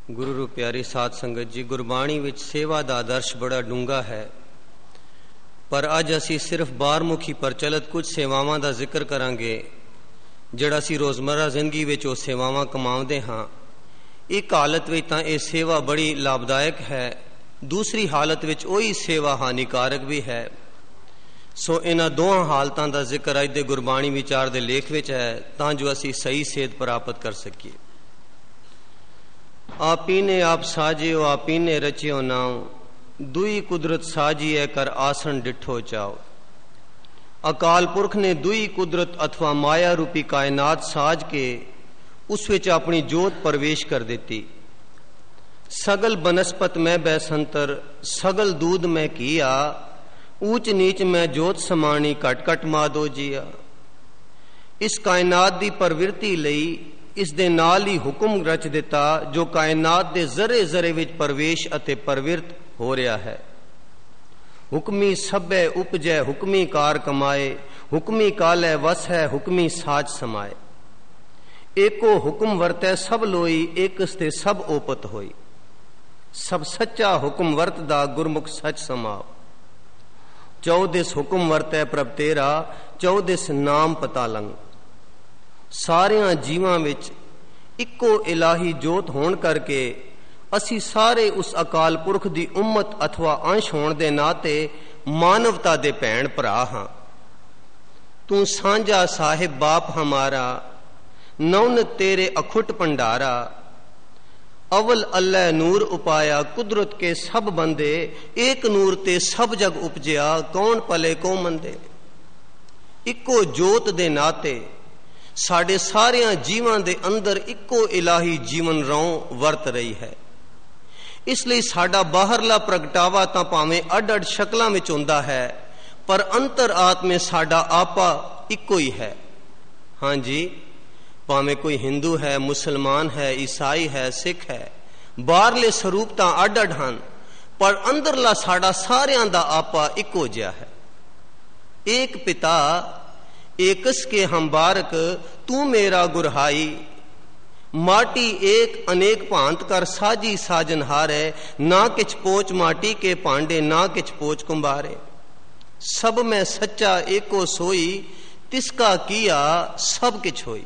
ਗੁਰੂ ਰੂ ਪਿਆਰੀ ਸਾਧ ਸੰਗਤ ਜੀ, ਗੁਰਬਾਣੀ ਵਿੱਚ ਸੇਵਾ ਦਾ ਆਦਰਸ਼ ਬੜਾ ਡੂੰਘਾ ਹੈ, ਪਰ ਅੱਜ ਅਸੀਂ ਸਿਰਫ ਬਾਹਰਮੁਖੀ ਪ੍ਰਚਲਿਤ ਕੁਝ ਸੇਵਾਵਾਂ ਦਾ ਜ਼ਿਕਰ ਕਰਾਂਗੇ ਜਿਹੜਾ ਅਸੀਂ ਰੋਜ਼ਮਰਾ ਜ਼ਿੰਦਗੀ ਵਿੱਚ ਉਹ ਸੇਵਾਵਾਂ ਕਮਾਉਂਦੇ ਹਾਂ। ਇੱਕ ਹਾਲਤ ਵਿੱਚ ਤਾਂ ਇਹ ਸੇਵਾ ਬੜੀ ਲਾਭਦਾਇਕ ਹੈ, ਦੂਸਰੀ ਹਾਲਤ ਵਿੱਚ ਉਹੀ ਸੇਵਾ ਹਾਨੀਕਾਰਕ ਵੀ ਹੈ। ਸੋ ਇਹਨਾਂ ਦੋਹਾਂ ਹਾਲਤਾਂ ਦਾ ਜ਼ਿਕਰ ਅੱਜ ਦੇ ਗੁਰਬਾਣੀ ਵਿਚਾਰ ਦੇ ਲੇਖ ਵਿੱਚ ਹੈ, ਤਾਂ ਜੋ ਅਸੀਂ ਸਹੀ ਸੇਧ ਪ੍ਰਾਪਤ ਕਰ ਸਕੀਏ। ਆਪੀ ਨੇ ਆਪ ਸਾਜਿਓ, ਆਪੀ ਨੇ ਰਚਿਓ ਨਾਉ, दुई कुदरत साजी है कर आसन डिठो चाओ। अकाल पुरख ने दुई कुदरत अथवा माया रूपी कायनात साज के उस विच अपनी जोत प्रवेश कर देती। सगल बनस्पत में बैसंतर, सगल दूध में किया, ऊंच नीच में जोत समानी कट कट मादो जिया। इस कायनात दी प्रवृत्ति लई इस दे नाल ही हुक्म रच दिता जो कायनात दे जरे जरे विच प्रवेश अते प्रवृत्त हो रहा है। हुक्मी सभै उपजै, हुक्मी कार कमाए, हुक्मी कालै वस है, हुक्मी साज समाए। एको हुक्म वरतै सब लोई, एकस ते सब ओपत होई। सब सच्चा हुक्म वरतदा, गुरमुख सच समाओ। चौदिस हुक्म वरतै प्रभ तेरा, चौदिस नाम पता लंग। सारियां जीवां विच इक्को इलाही जोत होण करके ਅਸੀਂ ਸਾਰੇ ਉਸ ਅਕਾਲ ਪੁਰਖ ਦੀ ਉਮਤ ਅਥਵਾ ਅੰਸ਼ ਹੋਣ ਦੇ ਨਾਤੇ ਮਾਨਵਤਾ ਦੇ ਭੈਣ ਭਰਾ ਹਾਂ। ਤੂੰ ਸਾਂਝਾ ਸਾਹਿਬ ਬਾਪ ਹਮਾਰਾ, ਨੌਨ ਤੇਰੇ ਅਖੁੱਟ ਭੰਡਾਰਾ। ਅਵਲ ਅੱਲ੍ਹਾ ਨੂਰ ਉਪਾਇਆ, ਕੁਦਰਤ ਕੇ ਸਭ ਬੰਦੇ। ਏਕ ਨੂਰ ਤੇ ਸਭ ਜਗ ਉਪਜਿਆ, ਕੌਣ ਭਲੇ ਕੋ ਮੰਦੇ। ਇੱਕੋ ਜੋਤ ਦੇ ਨਾਤੇ ਸਾਡੇ ਸਾਰਿਆਂ ਜੀਵਾਂ ਦੇ ਅੰਦਰ ਇੱਕੋ ਇਲਾਹੀ ਜੀਵਨ ਰੌਂ ਵਰਤ ਰਹੀ ਹੈ। ਇਸ ਲਈ ਸਾਡਾ ਬਾਹਰਲਾ ਪ੍ਰਗਟਾਵਾ ਤਾਂ ਭਾਵੇਂ ਅੱਡ ਅੱਡ ਸ਼ਕਲਾਂ ਵਿੱਚ ਹੁੰਦਾ ਹੈ, ਪਰ ਅੰਤਰ ਆਤਮੇ ਸਾਡਾ ਆਪਾ ਇੱਕੋ ਹੀ ਹੈ। ਹਾਂਜੀ, ਭਾਵੇਂ ਕੋਈ ਹਿੰਦੂ ਹੈ, ਮੁਸਲਮਾਨ ਹੈ, ਈਸਾਈ ਹੈ, ਸਿੱਖ ਹੈ, ਬਾਹਰਲੇ ਸਰੂਪ ਤਾਂ ਅੱਡ ਅੱਡ ਹਨ, ਪਰ ਅੰਦਰਲਾ ਸਾਡਾ ਸਾਰਿਆਂ ਦਾ ਆਪਾ ਇੱਕੋ ਜਿਹਾ ਹੈ। ਏਕ ਪਿਤਾ एकस के हम बारक, तू मेरा गुरहाई। माटी एक अनेक भांत कर साजी साजनहार है। ना किछ पोच माटी के पांडे, ना किछ पोच कुंभारे। सब में सच्चा एको सोई, तिसका किया सब किछ होई।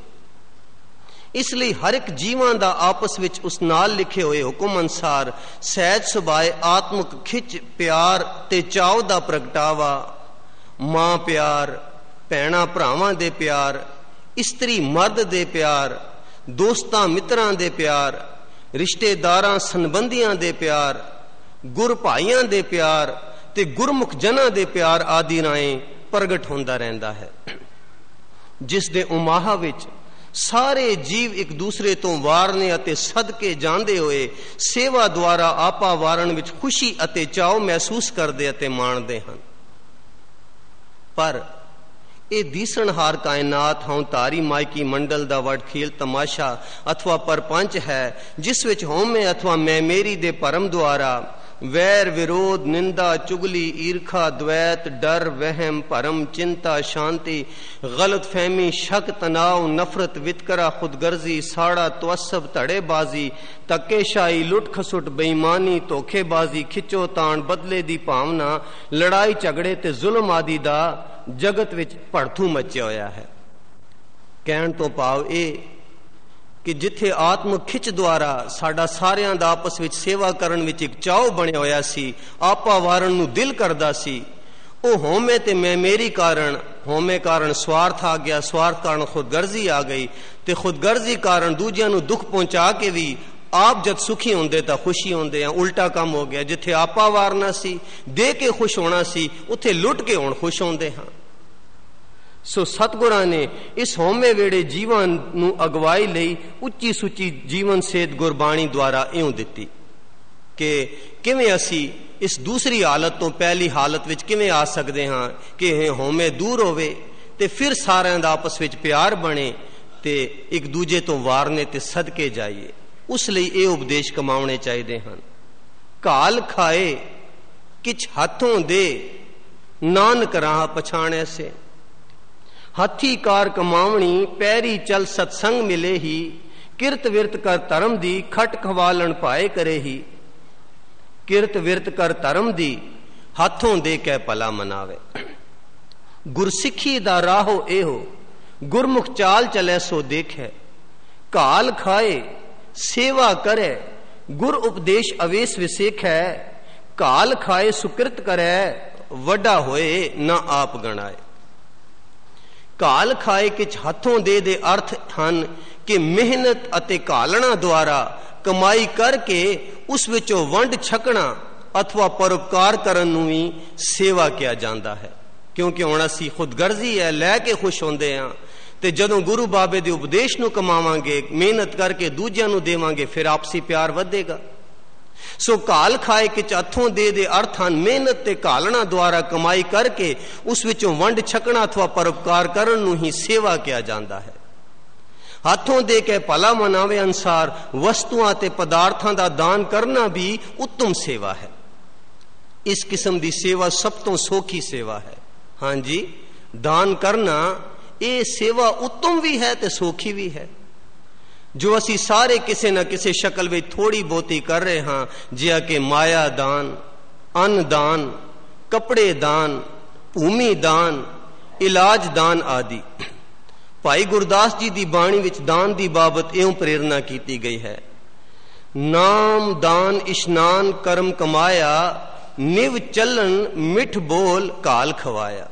इसलिए हर एक जीवां दा आपस विच उस नाल लिखे हुए हुक्म अनुसार सहज सुभाए आत्मक खिच प्यार ते चाव दा प्रगटावा। मां प्यार, ਭੈਣਾਂ ਭਰਾਵਾਂ ਦੇ ਪਿਆਰ, ਇਸਤਰੀ ਮਰਦ ਦੇ ਪਿਆਰ, ਦੋਸਤਾਂ ਮਿੱਤਰਾਂ ਦੇ ਪਿਆਰ, ਰਿਸ਼ਤੇਦਾਰਾਂ ਸੰਬੰਧੀਆਂ ਦੇ ਪਿਆਰ, ਗੁਰ ਭਾਈਆਂ ਦੇ ਪਿਆਰ ਤੇ ਗੁਰਮੁਖ ਜਨਾਂ ਦੇ ਪਿਆਰ ਆਦਿ ਰਾਹੀਂ ਪ੍ਰਗਟ ਹੁੰਦਾ ਰਹਿੰਦਾ ਹੈ, ਜਿਸ ਦੇ ਉਮਾਹਾ ਵਿੱਚ ਸਾਰੇ ਜੀਵ ਇੱਕ ਦੂਸਰੇ ਤੋਂ ਵਾਰਨੇ ਅਤੇ ਸਦਕੇ ਜਾਂਦੇ ਹੋਏ ਸੇਵਾ ਦੁਆਰਾ ਆਪਾ ਵਾਰਨ ਵਿੱਚ ਖੁਸ਼ੀ ਅਤੇ ਚਾਅ ਮਹਿਸੂਸ ਕਰਦੇ ਅਤੇ ਮਾਣਦੇ ਹਨ। ਪਰ ਇਹ ਦੀਸਣਹਾਰ ਕਾਇਨਾਤ ਹਉਤਾਰੀ ਮਾਇਕੀ ਮੰਡਲ ਦਾ ਵਡਖੇਲ ਤਮਾਸ਼ਾ ਅਥਵਾ ਪਰਪੰਚ ਹੈ, ਜਿਸ ਵਿੱਚ ਹਉਮੈ ਅਥਵਾ ਮੈਂ ਮੇਰੀ ਦੇ ਭਰਮ ਦੁਆਰਾ ਵੈਰ ਵਿਰੋਧ, ਨਿੰਦਾ, ਚੁਗਲੀ, ਈਰਖਾ, ਦ્વੈਤ, ਡਰ, ਵਹਿਮ, ਭਰਮ, ਚਿੰਤਾ, ਸ਼ਾਂਤੀ, ਗਲਤ ਫਹਿਮੀ, ਸ਼ੱਕ, ਤਨਾਵ, ਨਫ਼ਰਤ, ਵਿਤਕਰਾ, ਖੁਦਗਰਜ਼ੀ, ਸਾੜਾ, ਤਵੱਸਬ, ਧੜੇਬਾਜ਼ੀ, ਧੱਕੇਸ਼ਾਹੀ, ਲੁੱਟ ਖਸੁੱਟ, ਬੇਈਮਾਨੀ, ਧੋਖੇਬਾਜ਼ੀ, ਖਿੱਚੋ ਤਾਣ, ਬਦਲੇ ਦੀ ਭਾਵਨਾ, ਲੜਾਈ ਝਗੜੇ ਤੇ ਜ਼ੁਲਮ ਆਦਿ ਦਾ ਜਗਤ ਵਿੱਚ ਭੜਥੂ ਮਚਿਆ ਹੋਇਆ ਹੈ। ਕਹਿਣ ਤੋਂ ਭਾਵ ਇਹ ਕਿ ਜਿੱਥੇ ਆਤਮਕ ਖਿੱਚ ਦੁਆਰਾ ਸਾਡਾ ਸਾਰਿਆਂ ਦਾ ਆਪਸ ਵਿੱਚ ਸੇਵਾ ਕਰਨ ਵਿੱਚ ਇੱਕ ਚਾਅ ਬਣਿਆ ਹੋਇਆ ਸੀ, ਆਪਾ ਵਾਰਨ ਨੂੰ ਦਿਲ ਕਰਦਾ ਸੀ, ਉਹ ਹਉਮੈ ਤੇ ਮੈਂ ਮੇਰੀ ਕਾਰਨ, ਹਉਮੈ ਕਾਰਨ ਸਵਾਰਥ ਆ ਗਿਆ, ਸਵਾਰਥ ਕਾਰਨ ਖੁਦਗਰਜ਼ੀ ਆ ਗਈ, ਤੇ ਖੁਦਗਰਜ਼ੀ ਕਾਰਨ ਦੂਜਿਆਂ ਨੂੰ ਦੁੱਖ ਪਹੁੰਚਾ ਕੇ ਵੀ ਆਪ ਜਦ ਸੁਖੀ ਹੁੰਦੇ ਤਾਂ ਖੁਸ਼ੀ ਹੁੰਦੇ ਆ। ਉਲਟਾ ਕੰਮ ਹੋ ਗਿਆ, ਜਿੱਥੇ ਆਪਾ ਵਾਰਨਾ ਸੀ, ਦੇ ਕੇ ਖੁਸ਼ ਹੋਣਾ ਸੀ, ਉੱਥੇ ਲੁੱਟ ਕੇ ਹੁਣ ਖੁਸ਼ ਹੁੰਦੇ ਹਾਂ। ਸੋ ਸਤਿਗੁਰਾਂ ਨੇ ਇਸ ਹਉਮੈ ਵੇੜੇ ਜੀਵਾਂ ਨੂੰ ਅਗਵਾਈ ਲਈ ਉੱਚੀ ਸੁੱਚੀ ਜੀਵਨ ਸੇਧ ਗੁਰਬਾਣੀ ਦੁਆਰਾ ਇਉਂ ਦਿੱਤੀ ਕਿ ਕਿਵੇਂ ਅਸੀਂ ਇਸ ਦੂਸਰੀ ਹਾਲਤ ਤੋਂ ਪਹਿਲੀ ਹਾਲਤ ਵਿੱਚ ਕਿਵੇਂ ਆ ਸਕਦੇ ਹਾਂ ਕਿ ਇਹ ਹਉਮੈ ਦੂਰ ਹੋਵੇ ਤੇ ਫਿਰ ਸਾਰਿਆਂ ਦਾ ਆਪਸ ਵਿੱਚ ਪਿਆਰ ਬਣੇ ਤੇ ਇੱਕ ਦੂਜੇ ਤੋਂ ਵਾਰਨੇ ਤੇ ਸਦਕੇ ਜਾਈਏ। ਉਸ ਲਈ ਇਹ ਉਪਦੇਸ਼ ਕਮਾਉਣੇ ਚਾਹੀਦੇ ਹਨ। ਘਾਲ ਖਾਏ ਕਿਛ ਹੱਥੋਂ ਦੇ, ਨਾਨਕ ਰਾਹ ਪਛਾਣੈ ਸੇ। ਹੱਥੀ ਕਾਰ ਕਮਾਵਣੀ, ਪੈਰੀ ਚਲ ਸਤਸੰਗ ਮਿਲੇ ਹੀ। ਕਿਰਤ ਵਿਰਤ ਕਰ ਧਰਮ ਦੀ, ਖਟ ਖਵਾਲਣ ਭਾਏ ਕਰੇ ਹੀ। ਕਿਰਤ ਵਿਰਤ ਕਰ ਧਰਮ ਦੀ, ਹੱਥੋਂ ਦੇ ਕੇ ਭਲਾ ਮਨਾਵੇ। ਗੁਰਸਿੱਖੀ ਦਾ ਰਾਹੋ ਇਹੋ, ਗੁਰਮੁਖ ਚਾਲ ਚਲੇ ਸੋ ਦੇਖੈ। ਕਾਲ ਖਾਏ ਸੇਵਾ ਕਰੇ, ਗੁਰ ਉਪਦੇਸ਼ ਅਵੇਸ ਵਿਸੇਖੈ। ਕਾਲ ਖਾਏ ਸੁਕ੍ਰਿਤ ਕਰੈ, ਵੱਡਾ ਹੋਏ ਨਾ ਆਪ ਗਣਾਏ। ਕਾਲ ਖਾਏ ਕਿਛ ਹੱਥੋਂ ਦੇ ਅਰਥ ਹਨ ਕਿ ਮਿਹਨਤ ਅਤੇ ਕਾਲਣਾ ਦੁਆਰਾ ਕਮਾਈ ਕਰਕੇ ਉਸ ਵਿੱਚੋਂ ਵੰਡ ਛਕਣਾ ਅਥਵਾ ਪਰਉਪਕਾਰ ਕਰਨ ਨੂੰ ਵੀ ਸੇਵਾ ਕਿਹਾ ਜਾਂਦਾ ਹੈ। ਕਿਉਂਕਿ ਹੁਣ ਅਸੀਂ ਖੁਦਗਰਜ਼ੀ ਹੈ, ਲੈ ਕੇ ਖੁਸ਼ ਹੁੰਦੇ ਹਾਂ, ਤੇ ਜਦੋਂ ਗੁਰੂ ਬਾਬੇ ਦੇ ਉਪਦੇਸ਼ ਨੂੰ ਕਮਾਵਾਂਗੇ, ਮਿਹਨਤ ਕਰਕੇ ਦੂਜਿਆਂ ਨੂੰ ਦੇਵਾਂਗੇ, ਫਿਰ ਆਪਸੀ ਪਿਆਰ ਵਧੇਗਾ। ਸੋ ਕਾਲ ਖਾਏ ਕਿਛ ਹੱਥੋਂ ਦੇ ਅਰਥ ਹਨ ਮਿਹਨਤ ਤੇ ਕਾਲਣਾ ਦੁਆਰਾ ਕਮਾਈ ਕਰਕੇ ਉਸ ਵਿੱਚੋਂ ਵੰਡ ਛਕਣਾ ਅਥਵਾ ਪਰਉਪਕਾਰ ਕਰਨ ਨੂੰ ਹੀ ਸੇਵਾ ਕਿਹਾ ਜਾਂਦਾ ਹੈ। ਹੱਥੋਂ ਦੇ ਕੇ ਭਲਾ ਮਨਾਵੇ ਅਨੁਸਾਰ ਵਸਤੂਆਂ ਤੇ ਪਦਾਰਥਾਂ ਦਾ ਦਾਨ ਕਰਨਾ ਵੀ ਉੱਤਮ ਸੇਵਾ ਹੈ। ਇਸ ਕਿਸਮ ਦੀ ਸੇਵਾ ਸਭ ਤੋਂ ਸੌਖੀ ਸੇਵਾ ਹੈ। ਹਾਂਜੀ, ਦਾਨ ਕਰਨਾ ਇਹ ਸੇਵਾ ਉੱਤਮ ਵੀ ਹੈ ਤੇ ਸੌਖੀ ਵੀ ਹੈ। ਜੋ ਅਸੀਂ ਸਾਰੇ ਕਿਸੇ ਨਾ ਕਿਸੇ ਸ਼ਕਲ ਵਿੱਚ ਥੋੜੀ ਬਹੁਤੀ ਕਰ ਰਹੇ ਹਾਂ, ਜਿਹਾ ਕਿ ਮਾਇਆ ਦਾਨ, ਅੰਨ ਦਾਨ, ਕੱਪੜੇ ਦਾਨ, ਭੂਮੀ ਦਾਨ, ਇਲਾਜ ਦਾਨ ਆਦਿ। ਭਾਈ ਗੁਰਦਾਸ ਜੀ ਦੀ ਬਾਣੀ ਵਿੱਚ ਦਾਨ ਦੀ ਬਾਬਤ ਇਉਂ ਪ੍ਰੇਰਨਾ ਕੀਤੀ ਗਈ ਹੈ। ਨਾਮ ਦਾਨ ਇਸ਼ਨਾਨ ਕਰਮ ਕਮਾਇਆ, ਨਿਵ ਚੱਲਣ ਮਿੱਠ ਬੋਲ ਕਾਲ ਖਵਾਇਆ।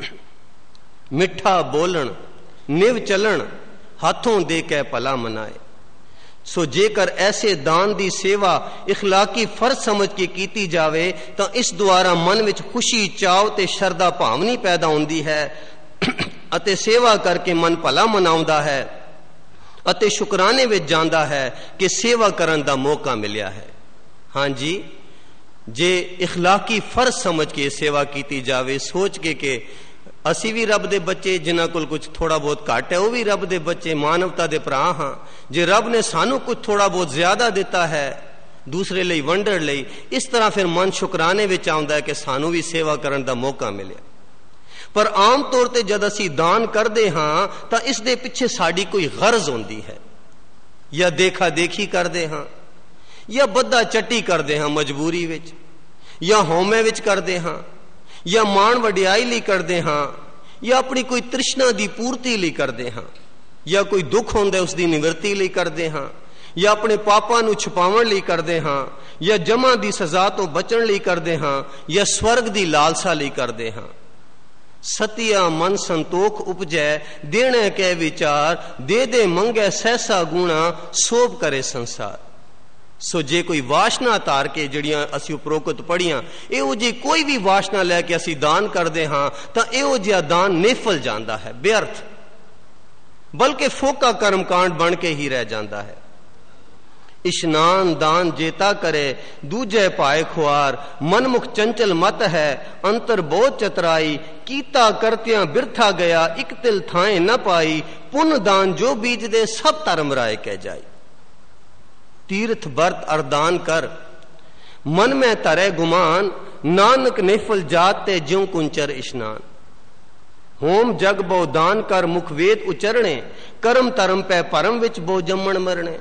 ਮਿੱਠਾ ਬੋਲਣ, ਨਿਵ ਚੱਲਣ, ਹੱਥੋਂ ਦੇ ਕੇ ਭਲਾ ਮਨਾਏ। ਸੋ ਜੇਕਰ ਐਸੇ ਦਾਨ ਦੀ ਸੇਵਾ ਇਖਲਾਕੀ ਫਰਜ਼ ਸਮਝ ਕੇ ਕੀਤੀ ਜਾਵੇ ਤਾਂ ਇਸ ਦੁਆਰਾ ਮਨ ਵਿੱਚ ਖੁਸ਼ੀ, ਚਾਅ ਤੇ ਸ਼ਰਧਾ ਭਾਵਨੀ ਪੈਦਾ ਹੁੰਦੀ ਹੈ ਅਤੇ ਸੇਵਾ ਕਰਕੇ ਮਨ ਭਲਾ ਮਨਾਉਂਦਾ ਹੈ ਅਤੇ ਸ਼ੁਕਰਾਨੇ ਵਿੱਚ ਜਾਂਦਾ ਹੈ ਕਿ ਸੇਵਾ ਕਰਨ ਦਾ ਮੌਕਾ ਮਿਲਿਆ ਹੈ। ਹਾਂਜੀ, ਜੇ ਇਖਲਾਕੀ ਫਰਜ਼ ਸਮਝ ਕੇ ਸੇਵਾ ਕੀਤੀ ਜਾਵੇ, ਸੋਚ ਕੇ ਕਿ ਅਸੀਂ ਵੀ ਰੱਬ ਦੇ ਬੱਚੇ, ਜਿਨ੍ਹਾਂ ਕੋਲ ਕੁਝ ਥੋੜਾ ਬਹੁਤ ਘੱਟ ਹੈ ਉਹ ਵੀ ਰੱਬ ਦੇ ਬੱਚੇ, ਮਾਨਵਤਾ ਦੇ ਭਰਾ ਹਾਂ। ਜੇ ਰੱਬ ਨੇ ਸਾਨੂੰ ਕੁਝ ਥੋੜਾ ਬਹੁਤ ਜ਼ਿਆਦਾ ਦਿੱਤਾ ਹੈ ਦੂਸਰੇ ਲਈ ਵੰਡਣ ਲਈ, ਇਸ ਤਰ੍ਹਾਂ ਫਿਰ ਮਨ ਸ਼ੁਕਰਾਨੇ ਵਿੱਚ ਆਉਂਦਾ ਹੈ ਕਿ ਸਾਨੂੰ ਵੀ ਸੇਵਾ ਕਰਨ ਦਾ ਮੌਕਾ ਮਿਲਿਆ। ਪਰ ਆਮ ਤੌਰ ਤੇ ਜਦ ਅਸੀਂ ਦਾਨ ਕਰਦੇ ਹਾਂ ਤਾਂ ਇਸ ਦੇ ਪਿੱਛੇ ਸਾਡੀ ਕੋਈ ਗਰਜ਼ ਹੁੰਦੀ ਹੈ। ਜਾਂ ਦੇਖਾ ਦੇਖੀ ਕਰਦੇ ਹਾਂ, ਜਾਂ ਬੱਦਾ ਚੱਟੀ ਕਰਦੇ ਹਾਂ ਮਜਬੂਰੀ ਵਿੱਚ, ਜਾਂ ਹਉਮੈ ਵਿੱਚ ਕਰਦੇ ਹਾਂ, ਜਾਂ ਮਾਣ ਵਡਿਆਈ ਲਈ ਕਰਦੇ ਹਾਂ, ਜਾਂ ਆਪਣੀ ਕੋਈ ਤ੍ਰਿਸ਼ਨਾ ਦੀ ਪੂਰਤੀ ਲਈ ਕਰਦੇ ਹਾਂ, ਜਾਂ ਕੋਈ ਦੁੱਖ ਹੁੰਦਾ ਉਸ ਦੀ ਨਿਵਰਤੀ ਲਈ ਕਰਦੇ ਹਾਂ, ਜਾਂ ਆਪਣੇ ਪਾਪਾਂ ਨੂੰ ਛੁਪਾਉਣ ਲਈ ਕਰਦੇ ਹਾਂ, ਜਾਂ ਜਮਾ ਦੀ ਸਜ਼ਾ ਤੋਂ ਬਚਣ ਲਈ ਕਰਦੇ ਹਾਂ, ਜਾਂ ਸਵਰਗ ਦੀ ਲਾਲਸਾ ਲਈ ਕਰਦੇ ਹਾਂ। ਸਤਿਆ ਮਨ ਸੰਤੋਖ ਉਪਜੈ, ਦੇਣੇ ਕੈ ਵਿਚਾਰ, ਦੇ ਮੰਗੈ ਸਹਿਸਾ ਗੁਣਾ, ਸੋਭ ਕਰੇ ਸੰਸਾਰ। ਸੋ ਜੇ ਕੋਈ ਵਾਸ਼ਨਾ ਧਾਰ ਕੇ, ਜਿਹੜੀਆਂ ਅਸੀਂ ਉਪਰੋਕਤ ਪੜ੍ਹੀਆਂ, ਇਹੋ ਜਿਹੀ ਕੋਈ ਵੀ ਵਾਸ਼ਨਾ ਲੈ ਕੇ ਅਸੀਂ ਦਾਨ ਕਰਦੇ ਹਾਂ ਤਾਂ ਇਹੋ ਜਿਹਾ ਦਾਨ ਨਿਫਲ ਜਾਂਦਾ ਹੈ, ਬੇਅਰਥ, ਬਲਕਿ ਫੋਕਾ ਕਰਮਕਾਂਡ ਬਣ ਕੇ ਹੀ ਰਹਿ ਜਾਂਦਾ ਹੈ। ਇਸ਼ਨਾਨ ਦਾਨ ਜੇਤਾ ਕਰੇ, ਦੂਜੇ ਪਾਏ ਖੁਆਰ, ਮਨਮੁਖ ਚੰਚਲ ਮਤ ਹੈ, ਅੰਤਰ ਬਹੁਤ ਚਤਰਾਈ, ਕੀਤਾ ਕਰਤਿਆਂ ਬਿਰਥਾ ਗਿਆ, ਇੱਕ ਤਿਲ ਥਾਏ ਨਾ ਪਾਈ, ਪੁੰਨ ਦਾਨ ਜੋ ਬੀਜਦੇ ਸਭ ਧਰਮ ਰਾਏ ਕਹਿ ਜਾਈ। ਤੀਰਥ ਵਰਤ ਅਰਦਾਨ ਕਰ, ਮਨ ਮੈਂ ਧਰੇ ਗੁਮਾਨ, ਨਾਨਕ ਨਿਫਲ ਜਾਤ ਤੇ ਜਿਉ ਕੁੰਚਰ ਇਸ਼ਨਾਨ। ਹੋਮ ਜਗ ਬਹੁ ਦਾਨ ਕਰ, ਮੁਖ ਵੇਦ ਉਚਰਣੇ, ਕਰਮ ਧਰਮ ਪੈ ਭਰਮ ਵਿੱਚ ਬਹੁ ਜੰਮਣ ਮਰਨੇ।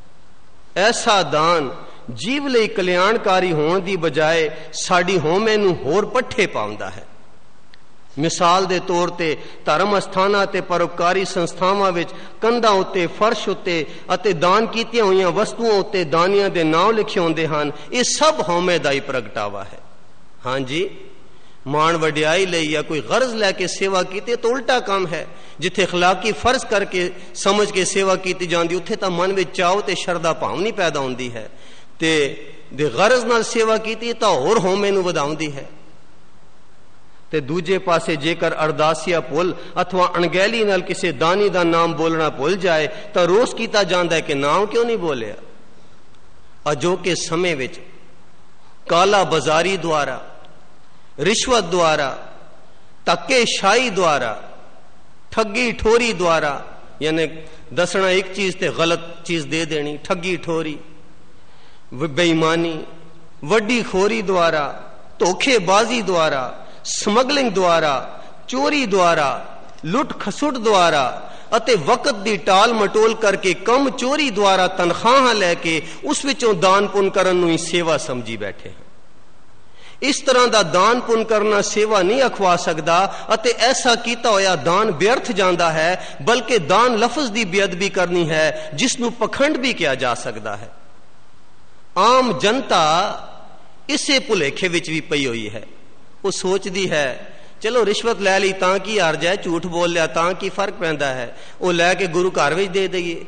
ਐਸਾ ਦਾਨ ਜੀਵ ਲਈ ਕਲਿਆਣਕਾਰੀ ਹੋਣ ਦੀ ਬਜਾਏ ਸਾਡੀ ਹਉਮੈ ਨੂੰ ਹੋਰ ਪੱਠੇ ਪਾਉਂਦਾ ਹੈ। ਮਿਸਾਲ ਦੇ ਤੌਰ ਤੇ ਧਰਮ ਅਸਥਾਨਾਂ ਤੇ ਪਰਉਪਕਾਰੀ ਸੰਸਥਾਵਾਂ ਵਿੱਚ ਕੰਧਾਂ ਉੱਤੇ, ਫਰਸ਼ ਉੱਤੇ ਅਤੇ ਦਾਨ ਕੀਤੀਆਂ ਹੋਈਆਂ ਵਸਤੂਆਂ ਉੱਤੇ ਦਾਨੀਆਂ ਦੇ ਨਾਮ ਲਿਖੇ ਹੁੰਦੇ ਹਨ। ਇਹ ਸਭ ਹਉਮੈ ਦਾ ਹੀ ਪ੍ਰਗਟਾਵਾ ਹੈ। ਹਾਂਜੀ, ਮਾਣ ਵਡਿਆਈ ਲਈ ਜਾਂ ਕੋਈ ਗਰਜ਼ ਲੈ ਕੇ ਸੇਵਾ ਕੀਤੀ ਤਾਂ ਉਲਟਾ ਕੰਮ ਹੈ। ਜਿੱਥੇ ਅਖਲਾਕੀ ਫਰਜ਼ ਕਰਕੇ ਸਮਝ ਕੇ ਸੇਵਾ ਕੀਤੀ ਜਾਂਦੀ, ਉੱਥੇ ਤਾਂ ਮਨ ਵਿੱਚ ਚਾਅ ਤੇ ਸ਼ਰਧਾ ਭਾਵਨੀ ਪੈਦਾ ਹੁੰਦੀ ਹੈ, ਤੇ ਦੇ ਗਰਜ਼ ਨਾਲ ਸੇਵਾ ਕੀਤੀ ਤਾਂ ਹੋਰ ਹਉਮੈ ਨੂੰ ਵਧਾਉਂਦੀ ਹੈ। ਤੇ ਦੂਜੇ ਪਾਸੇ ਜੇਕਰ ਅਰਦਾਸੀਆ ਭੁੱਲ ਅਥਵਾ ਅਣਗਹਿਲੀ ਨਾਲ ਕਿਸੇ ਦਾਨੀ ਦਾ ਨਾਮ ਬੋਲਣਾ ਭੁੱਲ ਜਾਏ ਤਾਂ ਰੋਸ ਕੀਤਾ ਜਾਂਦਾ ਹੈ ਕਿ ਨਾਮ ਕਿਉਂ ਨਹੀਂ ਬੋਲਿਆ। ਅਜੋਕੇ ਸਮੇਂ ਵਿੱਚ ਕਾਲਾ ਬਾਜ਼ਾਰੀ ਦੁਆਰਾ, ਰਿਸ਼ਵਤ ਦੁਆਰਾ, ਧੱਕੇਸ਼ਾਹੀ ਦੁਆਰਾ, ਠੱਗੀ ਠੋਰੀ ਦੁਆਰਾ, ਯਾਨੀ ਦੱਸਣਾ ਇੱਕ ਚੀਜ਼ ਤੇ ਗਲਤ ਚੀਜ਼ ਦੇ ਦੇਣੀ, ਠੱਗੀ ਠੋਰੀ, ਬੇਈਮਾਨੀ, ਵੱਡੀ ਖੋਰੀ ਦੁਆਰਾ, ਧੋਖੇਬਾਜ਼ੀ ਦੁਆਰਾ, ਸਮਗਲਿੰਗ ਦੁਆਰਾ, ਚੋਰੀ ਦੁਆਰਾ, ਲੁੱਟ ਖਸੁੱਟ ਦੁਆਰਾ ਅਤੇ ਵਕਤ ਦੀ ਟਾਲ ਮਟੋਲ ਕਰਕੇ ਕੰਮ ਚੋਰੀ ਦੁਆਰਾ ਤਨਖਾਹਾਂ ਲੈ ਕੇ ਉਸ ਵਿੱਚੋਂ ਦਾਨ ਪੁੰਨ ਕਰਨ ਨੂੰ ਹੀ ਸੇਵਾ ਸਮਝੀ ਬੈਠੇ ਹਾਂ। ਇਸ ਤਰ੍ਹਾਂ ਦਾ ਦਾਨ ਪੁੰਨ ਕਰਨਾ ਸੇਵਾ ਨਹੀਂ ਅਖਵਾ ਸਕਦਾ ਅਤੇ ਐਸਾ ਕੀਤਾ ਹੋਇਆ ਦਾਨ ਵਿਅਰਥ ਜਾਂਦਾ ਹੈ, ਬਲਕਿ ਦਾਨ ਲਫ਼ਜ਼ ਦੀ ਬੇਅਦਬੀ ਕਰਨੀ ਹੈ, ਜਿਸ ਨੂੰ ਪਖੰਡ ਵੀ ਕਿਹਾ ਜਾ ਸਕਦਾ ਹੈ। ਆਮ ਜਨਤਾ ਇਸੇ ਭੁਲੇਖੇ ਵਿੱਚ ਵੀ ਪਈ ਹੋਈ ਹੈ। ਉਹ ਸੋਚਦੀ ਹੈ ਚਲੋ ਰਿਸ਼ਵਤ ਲੈ ਲਈ ਤਾਂ ਕੀ ਹਰਜ ਹੈ, ਝੂਠ ਬੋਲ ਲਿਆ ਤਾਂ ਕੀ ਫਰਕ ਪੈਂਦਾ ਹੈ, ਉਹ ਲੈ ਕੇ ਗੁਰੂ ਘਰ ਵਿੱਚ ਦੇ ਦਈਏ,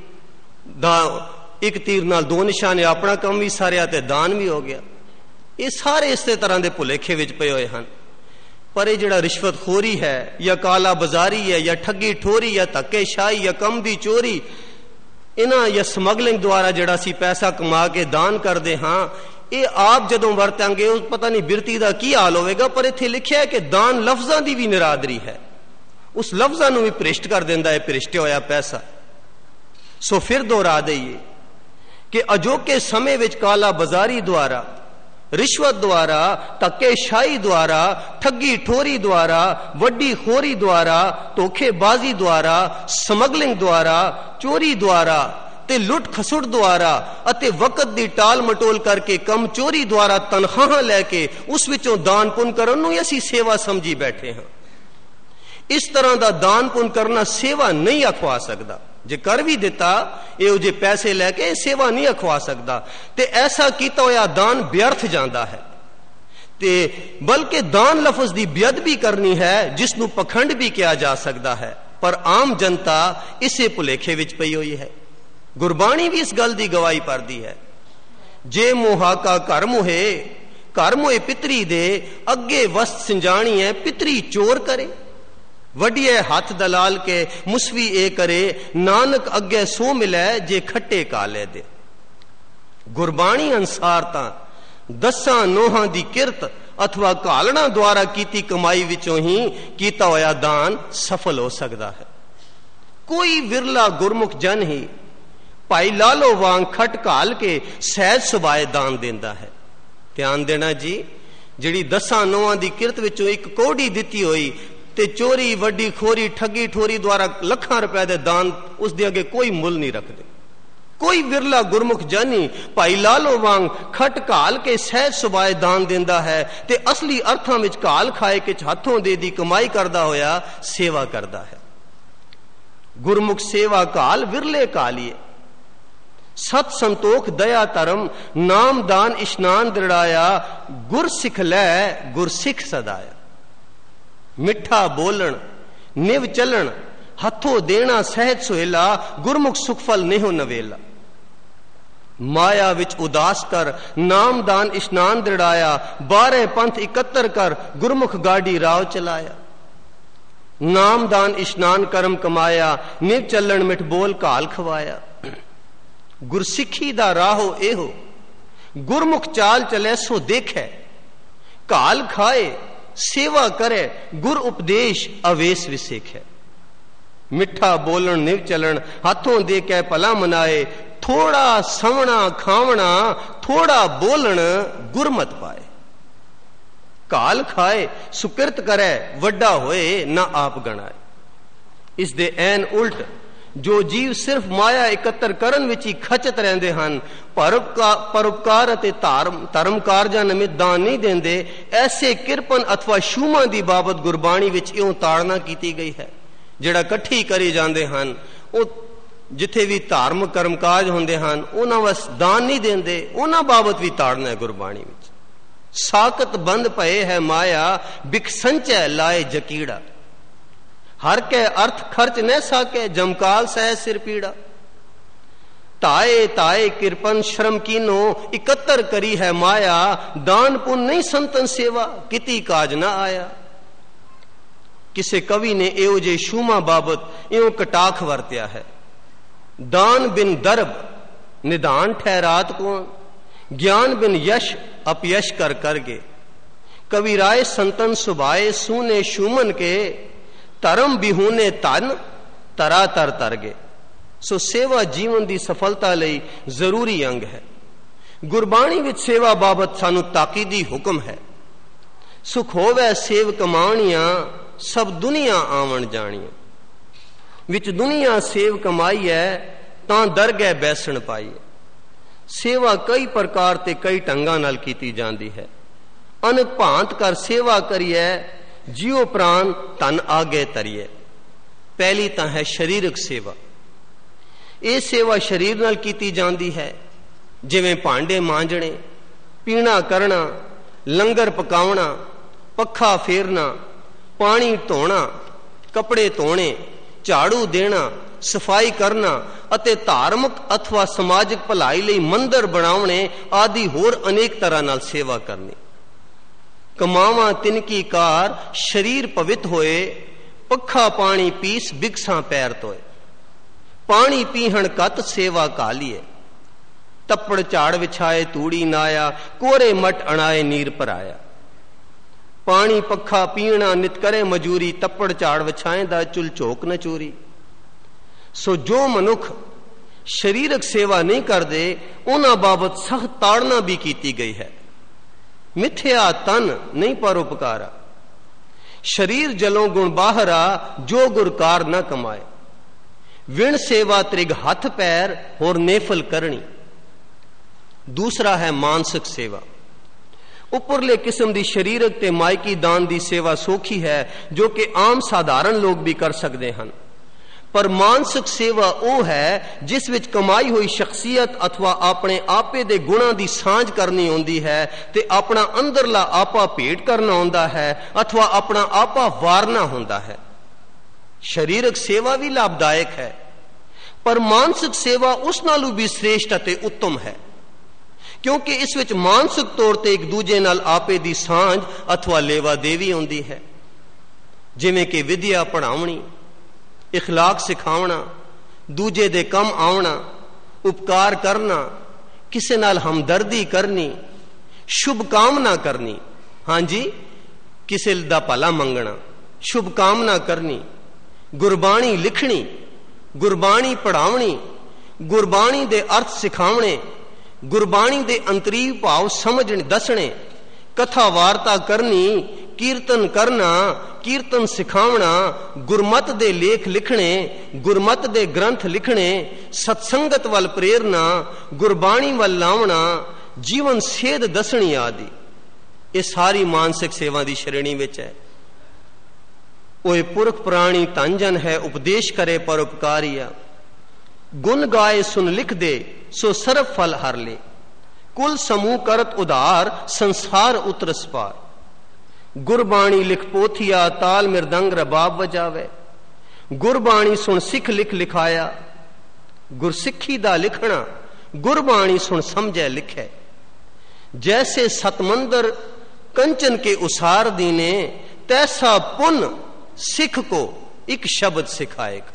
ਇੱਕ ਤੀਰ ਨਾਲ ਦੋ ਨਿਸ਼ਾਨੇ, ਆਪਣਾ ਕੰਮ ਵੀ ਸਾਰਿਆ ਤੇ ਦਾਨ ਵੀ ਹੋ ਗਿਆ। ਇਹ ਸਾਰੇ ਇਸੇ ਤਰ੍ਹਾਂ ਦੇ ਭੁਲੇਖੇ ਵਿੱਚ ਪਏ ਹੋਏ ਹਨ। ਪਰ ਇਹ ਜਿਹੜਾ ਰਿਸ਼ਵਤਖੋਰੀ ਹੈ ਜਾਂ ਕਾਲਾ ਬਾਜ਼ਾਰੀ ਹੈ ਜਾਂ ਠੱਗੀ ਠੋਰੀ ਜਾਂ ਧੱਕੇਸ਼ਾਹੀ ਜਾਂ ਕੰਮ ਦੀ ਚੋਰੀ, ਇਹਨਾਂ ਜਾਂ ਸਮਗਲਿੰਗ ਦੁਆਰਾ ਜਿਹੜਾ ਅਸੀਂ ਪੈਸਾ ਕਮਾ ਕੇ ਦਾਨ ਕਰਦੇ ਹਾਂ, ਇਹ ਆਪ ਜਦੋਂ ਵਰਤਾਂਗੇ ਉਹ ਪਤਾ ਨਹੀਂ ਬਿਰਤੀ ਦਾ ਕੀ ਹਾਲ ਹੋਵੇਗਾ। ਪਰ ਇੱਥੇ ਲਿਖਿਆ ਹੈ ਕਿ ਦਾਨ ਲਫ਼ਜ਼ਾਂ ਦੀ ਵੀ ਨਿਰਾਦਰੀ ਹੈ, ਉਸ ਲਫ਼ਜ਼ਾਂ ਨੂੰ ਵੀ ਭ੍ਰਿਸ਼ਟ ਕਰ ਦਿੰਦਾ ਹੈ, ਭ੍ਰਿਸ਼ਟਿਆ ਹੋਇਆ ਪੈਸਾ। ਸੋ ਫਿਰ ਦੁਹਰਾ ਦਈਏ ਕਿ ਅਜੋਕੇ ਸਮੇਂ ਵਿੱਚ ਕਾਲਾ ਬਾਜ਼ਾਰੀ ਦੁਆਰਾ, ਰਿਸ਼ਵਤ ਦੁਆਰਾ, ਧੱਕੇਸ਼ਾਹੀ ਦੁਆਰਾ, ਠੱਗੀ ਠੋਰੀ ਦੁਆਰਾ, ਵੱਡੀ ਖੋਰੀ ਦੁਆਰਾ, ਧੋਖੇਬਾਜ਼ੀ ਦੁਆਰਾ, ਸਮਗਲਿੰਗ ਦੁਆਰਾ, ਚੋਰੀ ਦੁਆਰਾ ਤੇ ਲੁੱਟ ਖਸੁੱਟ ਦੁਆਰਾ ਅਤੇ ਵਕਤ ਦੀ ਟਾਲ ਮਟੋਲ ਕਰਕੇ ਕੰਮ ਚੋਰੀ ਦੁਆਰਾ ਤਨਖਾਹਾਂ ਲੈ ਕੇ ਉਸ ਵਿੱਚੋਂ ਦਾਨ ਪੁੰਨ ਕਰਨ ਨੂੰ ਅਸੀਂ ਸੇਵਾ ਸਮਝੀ ਬੈਠੇ ਹਾਂ। ਇਸ ਤਰ੍ਹਾਂ ਦਾ ਦਾਨ ਪੁੰਨ ਕਰਨਾ ਸੇਵਾ ਨਹੀਂ ਅਖਵਾ ਸਕਦਾ। ਜੇ ਕਰ ਵੀ ਦਿੱਤਾ ਇਹੋ ਜਿਹੇ ਪੈਸੇ ਲੈ ਕੇ, ਸੇਵਾ ਨਹੀਂ ਅਖਵਾ ਸਕਦਾ। ਤੇ ਐਸਾ ਕੀਤਾ ਹੋਇਆ ਦਾਨ ਵਿਅਰਥ ਜਾਂਦਾ ਹੈ, ਤੇ ਬਲਕਿ ਦਾਨ ਲਫ਼ਜ਼ ਦੀ ਬੇਅਦਬੀ ਕਰਨੀ ਹੈ, ਜਿਸ ਨੂੰ ਪਖੰਡ ਵੀ ਕਿਹਾ ਜਾ ਸਕਦਾ ਹੈ। ਪਰ ਆਮ ਜਨਤਾ ਇਸੇ ਭੁਲੇਖੇ ਵਿੱਚ ਪਈ ਹੋਈ ਹੈ। ਗੁਰਬਾਣੀ ਵੀ ਇਸ ਗੱਲ ਦੀ ਗਵਾਹੀ ਭਰਦੀ ਹੈ, ਜੇ ਮੁਹਾਕਾ ਘਰ ਮੋਹੇ ਪਿਤਰੀ ਦੇ, ਅੱਗੇ ਵਸਤ ਸਿੰਜਾਣੀ ਹੈ ਪਿਤਰੀ ਚੋਰ ਕਰੇ, ਵਡਿਏ ਹੱਥ ਦਲਾਲ ਕੇ ਮੁਸਵੀ ਇਹ ਕਰੇ, ਨਾਨਕ ਅੱਗੇ ਸੋ ਮਿਲੈ ਜੇ ਖੱਟੇ ਕਾਲੇ ਦੇ। ਗੁਰਬਾਣੀ ਅਨਸਾਰ ਤਾਂ ਦਸਾਂ ਨੋਹਾਂ ਦੀ ਕਿਰਤ ਅਥਵਾ ਘਾਲਣਾ ਦੁਆਰਾ ਕੀਤੀ ਕਮਾਈ ਵਿੱਚੋਂ ਹੀ ਕੀਤਾ ਹੋਇਆ ਦਾਨ ਸਫਲ ਹੋ ਸਕਦਾ ਹੈ। ਕੋਈ ਵਿਰਲਾ ਗੁਰਮੁਖ ਜਨ ਹੀ ਭਾਈ ਲਾਲੋ ਵਾਂਗ ਖਟ ਘਾਲ ਕੇ ਸਹਿਜ ਸੁਭਾਏ ਦਾਨ ਦਿੰਦਾ ਹੈ। ਧਿਆਨ ਦੇਣਾ ਜੀ, ਜਿਹੜੀ ਦਸਾਂ ਨੋਹਾਂ ਦੀ ਕਿਰਤ ਵਿੱਚੋਂ ਇੱਕ ਕੋੜੀ ਦਿੱਤੀ ਹੋਈ ਤੇ ਚੋਰੀ, ਵੱਡੀ ਖੋਰੀ, ਠੱਗੀ ਠੋਰੀ ਦੁਆਰਾ ਲੱਖਾਂ ਰੁਪਏ ਦੇ ਦਾਨ ਉਸ ਦੇ ਅੱਗੇ ਕੋਈ ਮੁੱਲ ਨਹੀਂ ਰੱਖਦੇ। ਕੋਈ ਵਿਰਲਾ ਗੁਰਮੁਖ ਜਾਨੀ ਭਾਈ ਲਾਲੋ ਵਾਂਗ ਖਟ ਘਾਲ ਕੇ ਸਹਿਜ ਸੁਭਾਏ ਦਾਨ ਦਿੰਦਾ ਹੈ ਤੇ ਅਸਲੀ ਅਰਥਾਂ ਵਿੱਚ ਘਾਲ ਖਾਏ ਕਿ ਹੱਥੋਂ ਦੇ ਦੀ ਕਮਾਈ ਕਰਦਾ ਹੋਇਆ ਸੇਵਾ ਕਰਦਾ ਹੈ। ਗੁਰਮੁਖ ਸੇਵਾ ਘਾਲ ਵਿਰਲੇ ਘਾਲੀਏ, ਸਤ ਸੰਤੋਖ ਦਇਆ ਧਰਮ, ਨਾਮ ਦਾਨ ਇਸ਼ਨਾਨ ਦ੍ਰਿੜਾਇਆ, ਗੁਰ ਸਿੱਖ ਲੈ ਗੁਰ ਸਿੱਖ ਸਦਾਇਆ। ਮਿੱਠਾ ਬੋਲਣ, ਨਿਵ ਚੱਲਣ, ਹੱਥੋਂ ਦੇਣਾ ਸਹਿਜ ਸੁਹੇਲਾ, ਗੁਰਮੁਖ ਸੁਖਫਲ ਨੇਹੋ ਨਵੇਲਾ। ਮਾਇਆ ਵਿੱਚ ਉਦਾਸ ਕਰ, ਨਾਮਦਾਨ ਇਸ਼ਨਾਨ ਦ੍ਰਿੜਾਇਆ, 12 ਪੰਥ ਇਕੱਤਰ ਕਰ, ਗੁਰਮੁਖ ਗਾਡੀ ਰਾਹ ਚਲਾਇਆ। ਨਾਮਦਾਨ ਇਸ਼ਨਾਨ ਕਰਮ ਕਮਾਇਆ, ਨਿਵ ਚੱਲਣ ਮਿੱਠ ਬੋਲ ਘਾਲ ਖਵਾਇਆ। ਗੁਰਸਿੱਖੀ ਦਾ ਰਾਹੋ ਇਹੋ, ਗੁਰਮੁਖ ਚਾਲ ਚਲੇ ਸੋ ਦੇਖੈ, ਘਾਲ ਖਾਏ ਸੇਵਾ ਕਰੇ, ਗੁਰ ਉਪਦੇਸ਼ ਅਵੇਸ ਵਿਸੇਖੈ। ਮਿੱਠਾ ਬੋਲਣ, ਨਿਵ ਚੱਲਣ, ਹੱਥੋਂ ਦੇ ਕੇ ਭਲਾ ਮਨਾਏ, ਥੋੜਾ ਸਵਣਾ ਖਾਵਣਾ, ਥੋੜਾ ਬੋਲਣ, ਗੁਰਮਤ ਪਾਏ। ਘਾਲ ਖਾਏ ਸੁਕਿਰਤ ਕਰੇ, ਵੱਡਾ ਹੋਏ ਨਾ ਆਪ ਗਣਾਏ। ਇਸ ਦੇ ਐਨ ਉਲਟ ਜੋ ਜੀਵ ਸਿਰਫ ਮਾਇਆ ਇਕੱਤਰ ਕਰਨ ਵਿੱਚ ਹੀ ਖਚਤ ਰਹਿੰਦੇ ਹਨ, ਪਰਉਪਕਾਰ ਅਤੇ ਧਰਮ ਕਾਰਜਾਂ ਨਿਮਿਤ ਦਾਨ ਨਹੀਂ ਦਿੰਦੇ, ਐਸੇ ਕਿਰਪਨ ਅਥਵਾ ਸ਼ੂਮਾਂ ਦੀ ਬਾਬਤ ਗੁਰਬਾਣੀ ਵਿੱਚ ਇਉਂ ਤਾੜਨਾ ਕੀਤੀ ਗਈ ਹੈ। ਜਿਹੜਾ ਇਕੱਠੀ ਕਰੇ ਜਾਂਦੇ ਹਨ, ਉਹ ਜਿੱਥੇ ਵੀ ਧਾਰਮਿਕ ਕਰਮਕਾਜ ਹੁੰਦੇ ਹਨ ਉਹਨਾਂ ਵਸ ਦਾਨ ਨਹੀਂ ਦਿੰਦੇ, ਉਹਨਾਂ ਬਾਬਤ ਵੀ ਤਾੜਨਾ ਹੈ ਗੁਰਬਾਣੀ ਵਿੱਚ। ਸਾਕਤ ਬੰਦ ਪਏ ਹੈ ਮਾਇਆ, ਬਿਖ ਸੰਚੈ ਲਾਏ ਜਕੀੜਾ, ਹਰ ਕੇ ਅਰਥ ਖਰਚ न साके, जमकाल सह सिर पीड़ा। ताए ताए किरपन श्रम कीनो, इकत्तर करी है माया, दान पुण्य नहीं संतन सेवा, किती काज न आया। किसे कवि ने एहो जे शूमा बाबत इउं कटाख वरत्या है। दान बिन दर्ब निदान ठहरात कौन, ज्ञान बिन यश अपयश कर करगे। कवि राय संतन सुभाए, सूने शूमन के, ਧਰਮ ਬਿਹੂਨੇ ਤਨ ਤਰਾ ਤਰ ਤਰ ਗਏ। ਸੋ ਸੇਵਾ ਜੀਵਨ ਦੀ ਸਫਲਤਾ ਲਈ ਜ਼ਰੂਰੀ ਅੰਗ ਹੈ। ਗੁਰਬਾਣੀ ਵਿੱਚ ਸੇਵਾ ਬਾਬਤ ਸਾਨੂੰ ਤਾਕੀਦੀ ਹੁਕਮ ਹੈ। ਸੁਖ ਹੋਵੇ ਸੇਵ ਕਮਾਣੀਆਂ, ਸਭ ਦੁਨੀਆ ਆਵਣ ਜਾਣੀਆਂ। विच दुनिया सेव कमाई है, तां दरगह बैसण पाई है। सेवा कई प्रकार ते कई ढंगां नाल कीती जांदी है। अनक भांत कर सेवा करिए, जियो प्राण धन आगे तरिए। पहली तां है शरीरक सेवा। ये सेवा शरीर नाल कीती जांदी है, जिवें भांडे मांजणे, पीना करना, लंगर पकावना, पखा फेरना, पानी धोना, कपड़े धोने, झाड़ू देना, सफाई करना अते धार्मिक अथवा समाजिक भलाई लई मंदिर बनावणे आदि होर अनेक तरह नाल सेवा करनी। कमावा तिनकी कार शरीर पवित्र होए, पखा पानी पीस बिगसा पैर तोए। पानी पीहण कत सेवा कालिए, तप्पड़ झाड़ विछाए तूड़ी नाया, कोरे मट अणाए नीर भराया। पानी पखा पीना नित करे मजूरी, तप्पड़ झाड़ विछाए दा चुल झोक न चोरी। सो जो मनुख शरीरक सेवा नहीं करते, उन्हां बाबत सख्त ताड़ना भी की गई है। मिथ्या तन नहीं परोपकारा, शरीर जलों गुण बाहरा, जो गुरकार न कमाए। विण सेवा त्रिग हथ पैर और नेफल करनी। दूसरा है मानसिक सेवा। उपरले किस्म की शरीरक ते मायकी दान की सेवा सौखी है, जो कि आम साधारण लोग भी कर सकते हैं। पर मानसिक सेवा वो है जिस विच कमाई हुई शख्सियत अथवा अपने आपे दे गुणां दी सांझ करनी होंदी है, ते अपना अंदरला आपा भेंट करना होंदा है अथवा अपना आपा वारना होंदा है। शरीरक सेवा भी लाभदायक है, पर मानसिक सेवा उस नालों भी श्रेष्ठ अते उत्तम है, क्योंकि इस विच मानसिक तौर ते एक दूजे नाल आपे दी सांझ अथवा लेवा देवी होंदी है। जिवें कि विद्या पढ़ावणी, इखलाक सिखावना, दूजे दे कम आवना, उपकार करना, किसे नाल हमदर्दी करनी, शुभ कामना करनी। हाँ जी, किसे दा भला मंगना, शुभ कामना करनी, गुरबाणी लिखनी, गुरबाणी पढ़ावनी, गुरबाणी दे अर्थ सिखावने, गुरबाणी दे अंतरीव भाव समझने दसने, कथा वार्ता करनी, कीर्तन करना, कीर्तन सिखावना, गुरमत दे लेख लिखने, गुरमत दे ग्रंथ लिखने, सत्संगत वल प्रेरना, गुरबाणी वल लावना, जीवन सेध दसनी आदि। ये सारी मानसिक सेवा की श्रेणी विच है। ओए पुरख प्राणी तंजन है, उपदेश करे परोपकारिया। गुण गाए सुन लिख दे, सो सर्व फल हर ले। कुल समूह करत उधार, संसार उतरस पार। गुरबाणी लिख पोथिया, ताल मृदंग रबाब बजावे। गुरबाणी सुन सिख लिख लिखाया, गुरसिखी दा लिखना, गुरबाणी सुन समझे लिखे। जैसे सतमंदर कंचन के उसार दीने, तैसा पुन सिख को एक शब्द सिखाएगा।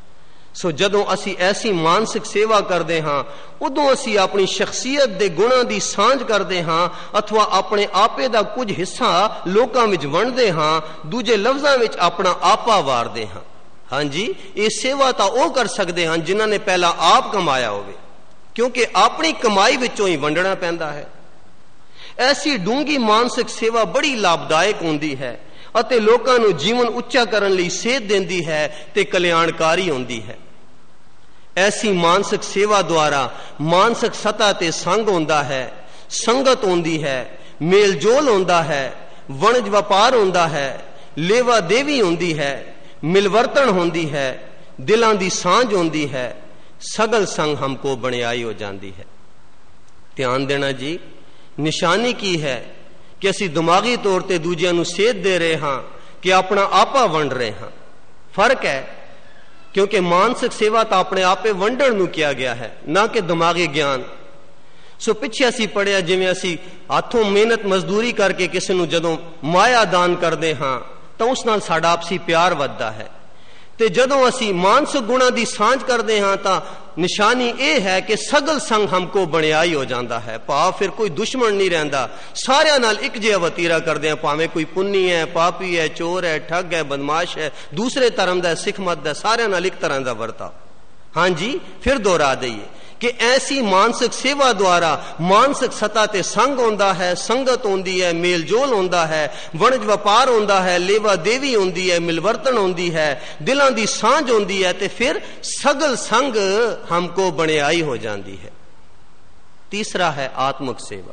सो जदों असी ऐसी मानसिक सेवा करते हाँ, उदों असी अपनी शख्सियत दे गुणां दी सांझ करते हाँ अथवा अपने आपे दा कुछ हिस्सा लोकां विच वंडदे हाँ, दूजे लफ्जां विच अपना आपा वारदे हाँ। हाँ जी, ये सेवा तां ओह कर सकते हैं जिन्हां ने पहला आप कमाया होवे, क्योंकि अपनी कमाई विचों ही वंडना पैंदा है। ऐसी डूंगी मानसिक सेवा बड़ी लाभदायक होंदी है अते लोकां नूं जीवन उच्चा करन लई सेध देंदी है ते कल्याणकारी होंदी है। ऐसी मानसिक सेवा द्वारा मानसिक सतह ते संग होंदा है, संगत होंदी है, मेल जोल होंदा है, वणज व्यापार होंदा है, लेवा देवी होंदी है, मिलवर्तन होंदी है, दिलां दी सांझ होंदी है, सगल संग हमको बणियाई हो जाती है। ध्यान देना जी, निशानी की है कि असी दिमागी तौर पर दूजिया नूं सेध दे रहे हाँ कि अपना आपा वंड रहे हाँ। फर्क है, क्योंकि मानसिक सेवा तो अपने आपे वंडण नूं किया गया है, ना कि दिमागी ज्ञान। सो पिछे असी पढ़िया जिवें असी हाथों मेहनत मजदूरी करके किसी नूं जदों माया दान करते हाँ तो उस नाल साडा आपसी प्यार वधदा है, ते जदों असी मानसिक गुणां दी सांझ करते हाँ तो निशानी यह है कि सगल संग हमको बणियाई हो जाता है। भाव फिर कोई दुश्मन नहीं रहिंदा, सारियां नाल एक जिहा वतीरा करदे हैं, भावें कोई पुन्नी है, पापी है, चोर है, ठग है, बदमाश है, दूसरे धर्म दा, सिख मत दा, सारियां नाल एक तरह दा वर्ताव। हाँ जी, फिर दोहरा दईए कि ऐसी मानसिक सेवा द्वारा मानसिक सतह ते संग होंदा है, संगत होंदी है, मेल जोल होंदा है, वणज व्यापार होंदा है, लेवा देवी होंदी है, मिलवर्तन होंदी है, दिलां दी सांझ होंदी है, ते फिर सगल संग हमको बणियाई हो जाती है। तीसरा है आत्मक सेवा।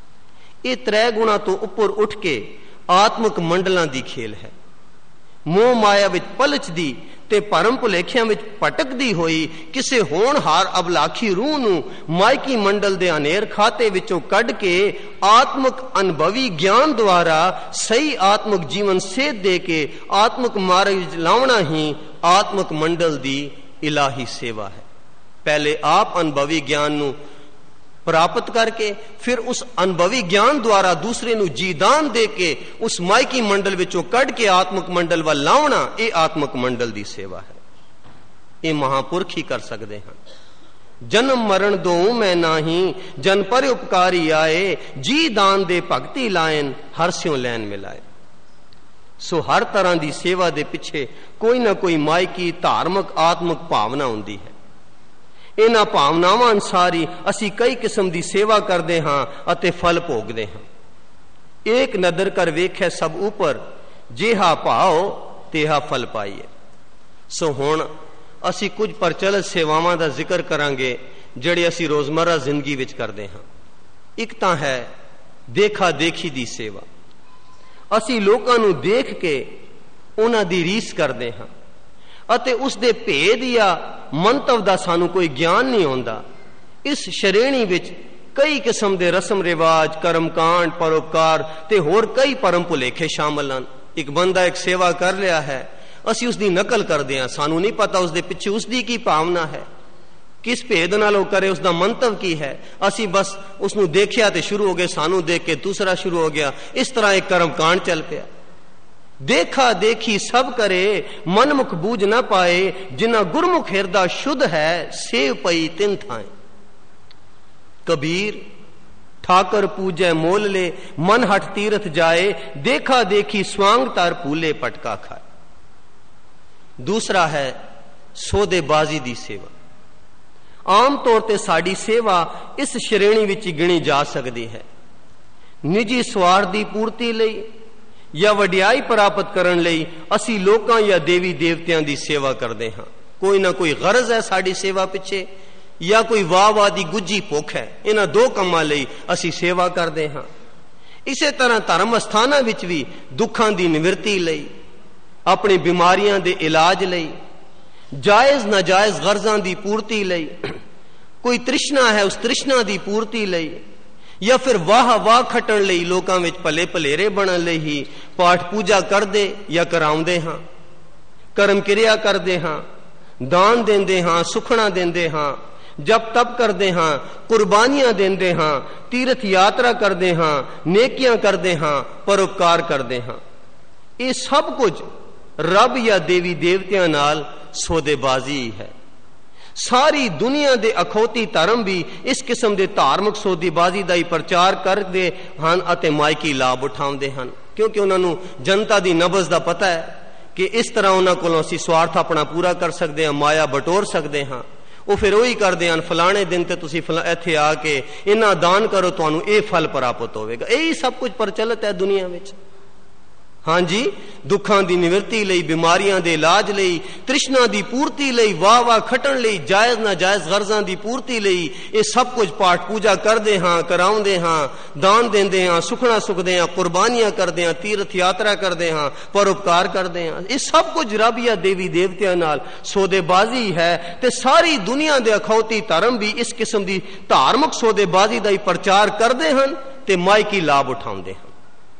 ये 3 गुणा तो उपर उठ के आत्मक मंडलां दी खेल है। मोह माया विच पलचदी ते भरम भुलेखियां विच भटकदी होई किसे होनहार अबलाखी रूह नूं मायकी मंडल दे अनेर खाते विचों कढ के आत्मक अनुभवी ज्ञान द्वारा सही आत्मक जीवन सेध दे के आत्मक मार्ग विच लावना ही आत्मक मंडल दी इलाही सेवा है। पहले आप अनुभवी ज्ञान नूं प्राप्त करके फिर उस अनुभवी ज्ञान द्वारा दूसरे नूं जीदान दे के उस मायकी मंडल विचों कढ के आत्मक मंडल वल लावना, ये आत्मक मंडल दी सेवा है। ये महापुरख ही कर सकते हैं। जन्म मरण दोऊं मैं नाही, जन पर उपकारी आए, जी दान दे भगती लायन, हरस्यों लैन मिलाए। सो हर तरह की सेवा दे पिछे कोई ना कोई मायकी धार्मिक आत्मक भावना होंदी है। इन्हां भावनावां अनुसारी असी कई किस्म की सेवा करते हाँ अते फल भोगते हाँ। एक नदर कर वेख्या सब ऊपर, जेहा भाव तेहा फल पाइए। सो हुण असी कुछ प्रचलित सेवावां दा जिक्र करांगे जिहड़े असी रोजमर्रा जिंदगी विच करते हाँ। एक तां है देखा देखी दी सेवा। असी लोकां नूं देख के उन्हां दी रीस करते हाँ अते उस दे भेद या मंतव दा सानू कोई ज्ञान नहीं होंदा। इस श्रेणी विच कई किस्म दे रस्म रिवाज, कर्मकांड, परोपकार ते होर कई परम भुलेखे शामिल हैं। एक बंदा एक सेवा कर लिया है, असी उसकी नकल करते हैं, सानू नहीं पता उसके पिछे उसकी की भावना है, किस भेद नाल वो करे, उसका मंतव की है। असी बस उसनू देखिया ते शुरू हो गए, सानू देख के दूसरा शुरू हो गया। इस तरह एक कर्मकांड चल पिया। देखा देखी सब करे, मनमुख बूझ न पाए, जिन्ना गुरमुख हिरदा शुद्ध है, सेव पई तिन थाए। कबीर ठाकर पूजै मोल ले, मन हट तीरथ जाए, देखा देखी स्वांग तार फूले पटका खाए। दूसरा है सौदेबाजी दी सेवा। आम तौर ते साड़ी सेवा इस श्रेणी विच गिनी जा सकती है। निजी स्वार्थ दी पूर्ति लई या वडियाई प्राप्त करने लई असी लोकां या देवी देवतियां दी सेवा करते हाँ। कोई ना कोई गरज है साड़ी सेवा पिछे, या कोई वाह दी गुज्जी भुख है। इन्हां 2 कामां लई असी सेवा करते हाँ। इसे तरह धर्म अस्थानां विच भी दुखां दी निवृत्ति लई, अपनी बीमारियां दे इलाज लई, जायज नाजायज गरजां दी पूर्ति लई, कोई तृष्णा है उस तृष्णा दी पूर्ति लई, या फिर वाह वाह खटन लई लोकां विच भले भलेरे बनन लई ही पाठ पूजा करदे या कराउंदे हां, कर्म क्रिया करदे हां, दान देंदे हां, सुखना देंदे हां, जप तप करदे हां, कुर्बानियां देंदे हां, तीर्थ यात्रा करदे हां, नेकियां करदे हां, परोपकार करदे हां। ये सब कुछ रब या देवी देवतियां नाल सौदेबाजी है। सारी दुनिया दे अखौती धर्म भी इस किस्म के धार्मिक सौदेबाजी का ही प्रचार करते हैं अते मायकी लाभ उठाते हैं, क्योंकि उन्होंने जनता की नबज का पता है कि इस तरह उन्होंने को असी स्वार्थ अपना पूरा कर सकते हैं, माया बटोर सकते हैं। वो फिर वही करते हैं, फलाने दिन ते तुसी इत्थे आके इन्ना दान करो, तुहानू ये फल प्राप्त होगा। यही सब कुछ प्रचलित है दुनिया में। हाँ जी, दुखां दी निवृत्ति लई, बीमारियां दे इलाज लई, तृष्णा दी पूर्ति लई, वाह वाह खटन लई, जायज नाजायज गरजां दी पूर्ति लई ये सब कुछ पाठ पूजा करदे हां, कराउंदे हां, दान देंदे हां, सुखना सुखदे हां, कुर्बानियां करदे हां, तीर्थ यात्रा करदे हां, परोपकार करदे हां। ये सब कुछ रब या देवी देवतियां नाल सौदेबाजी है। ते सारी दुनिया दे अखौती धर्म भी इस किस्म दी धार्मिक सौदेबाजी दा ही प्रचार करदे हन ते मायकी लाभ उठाउंदे हन।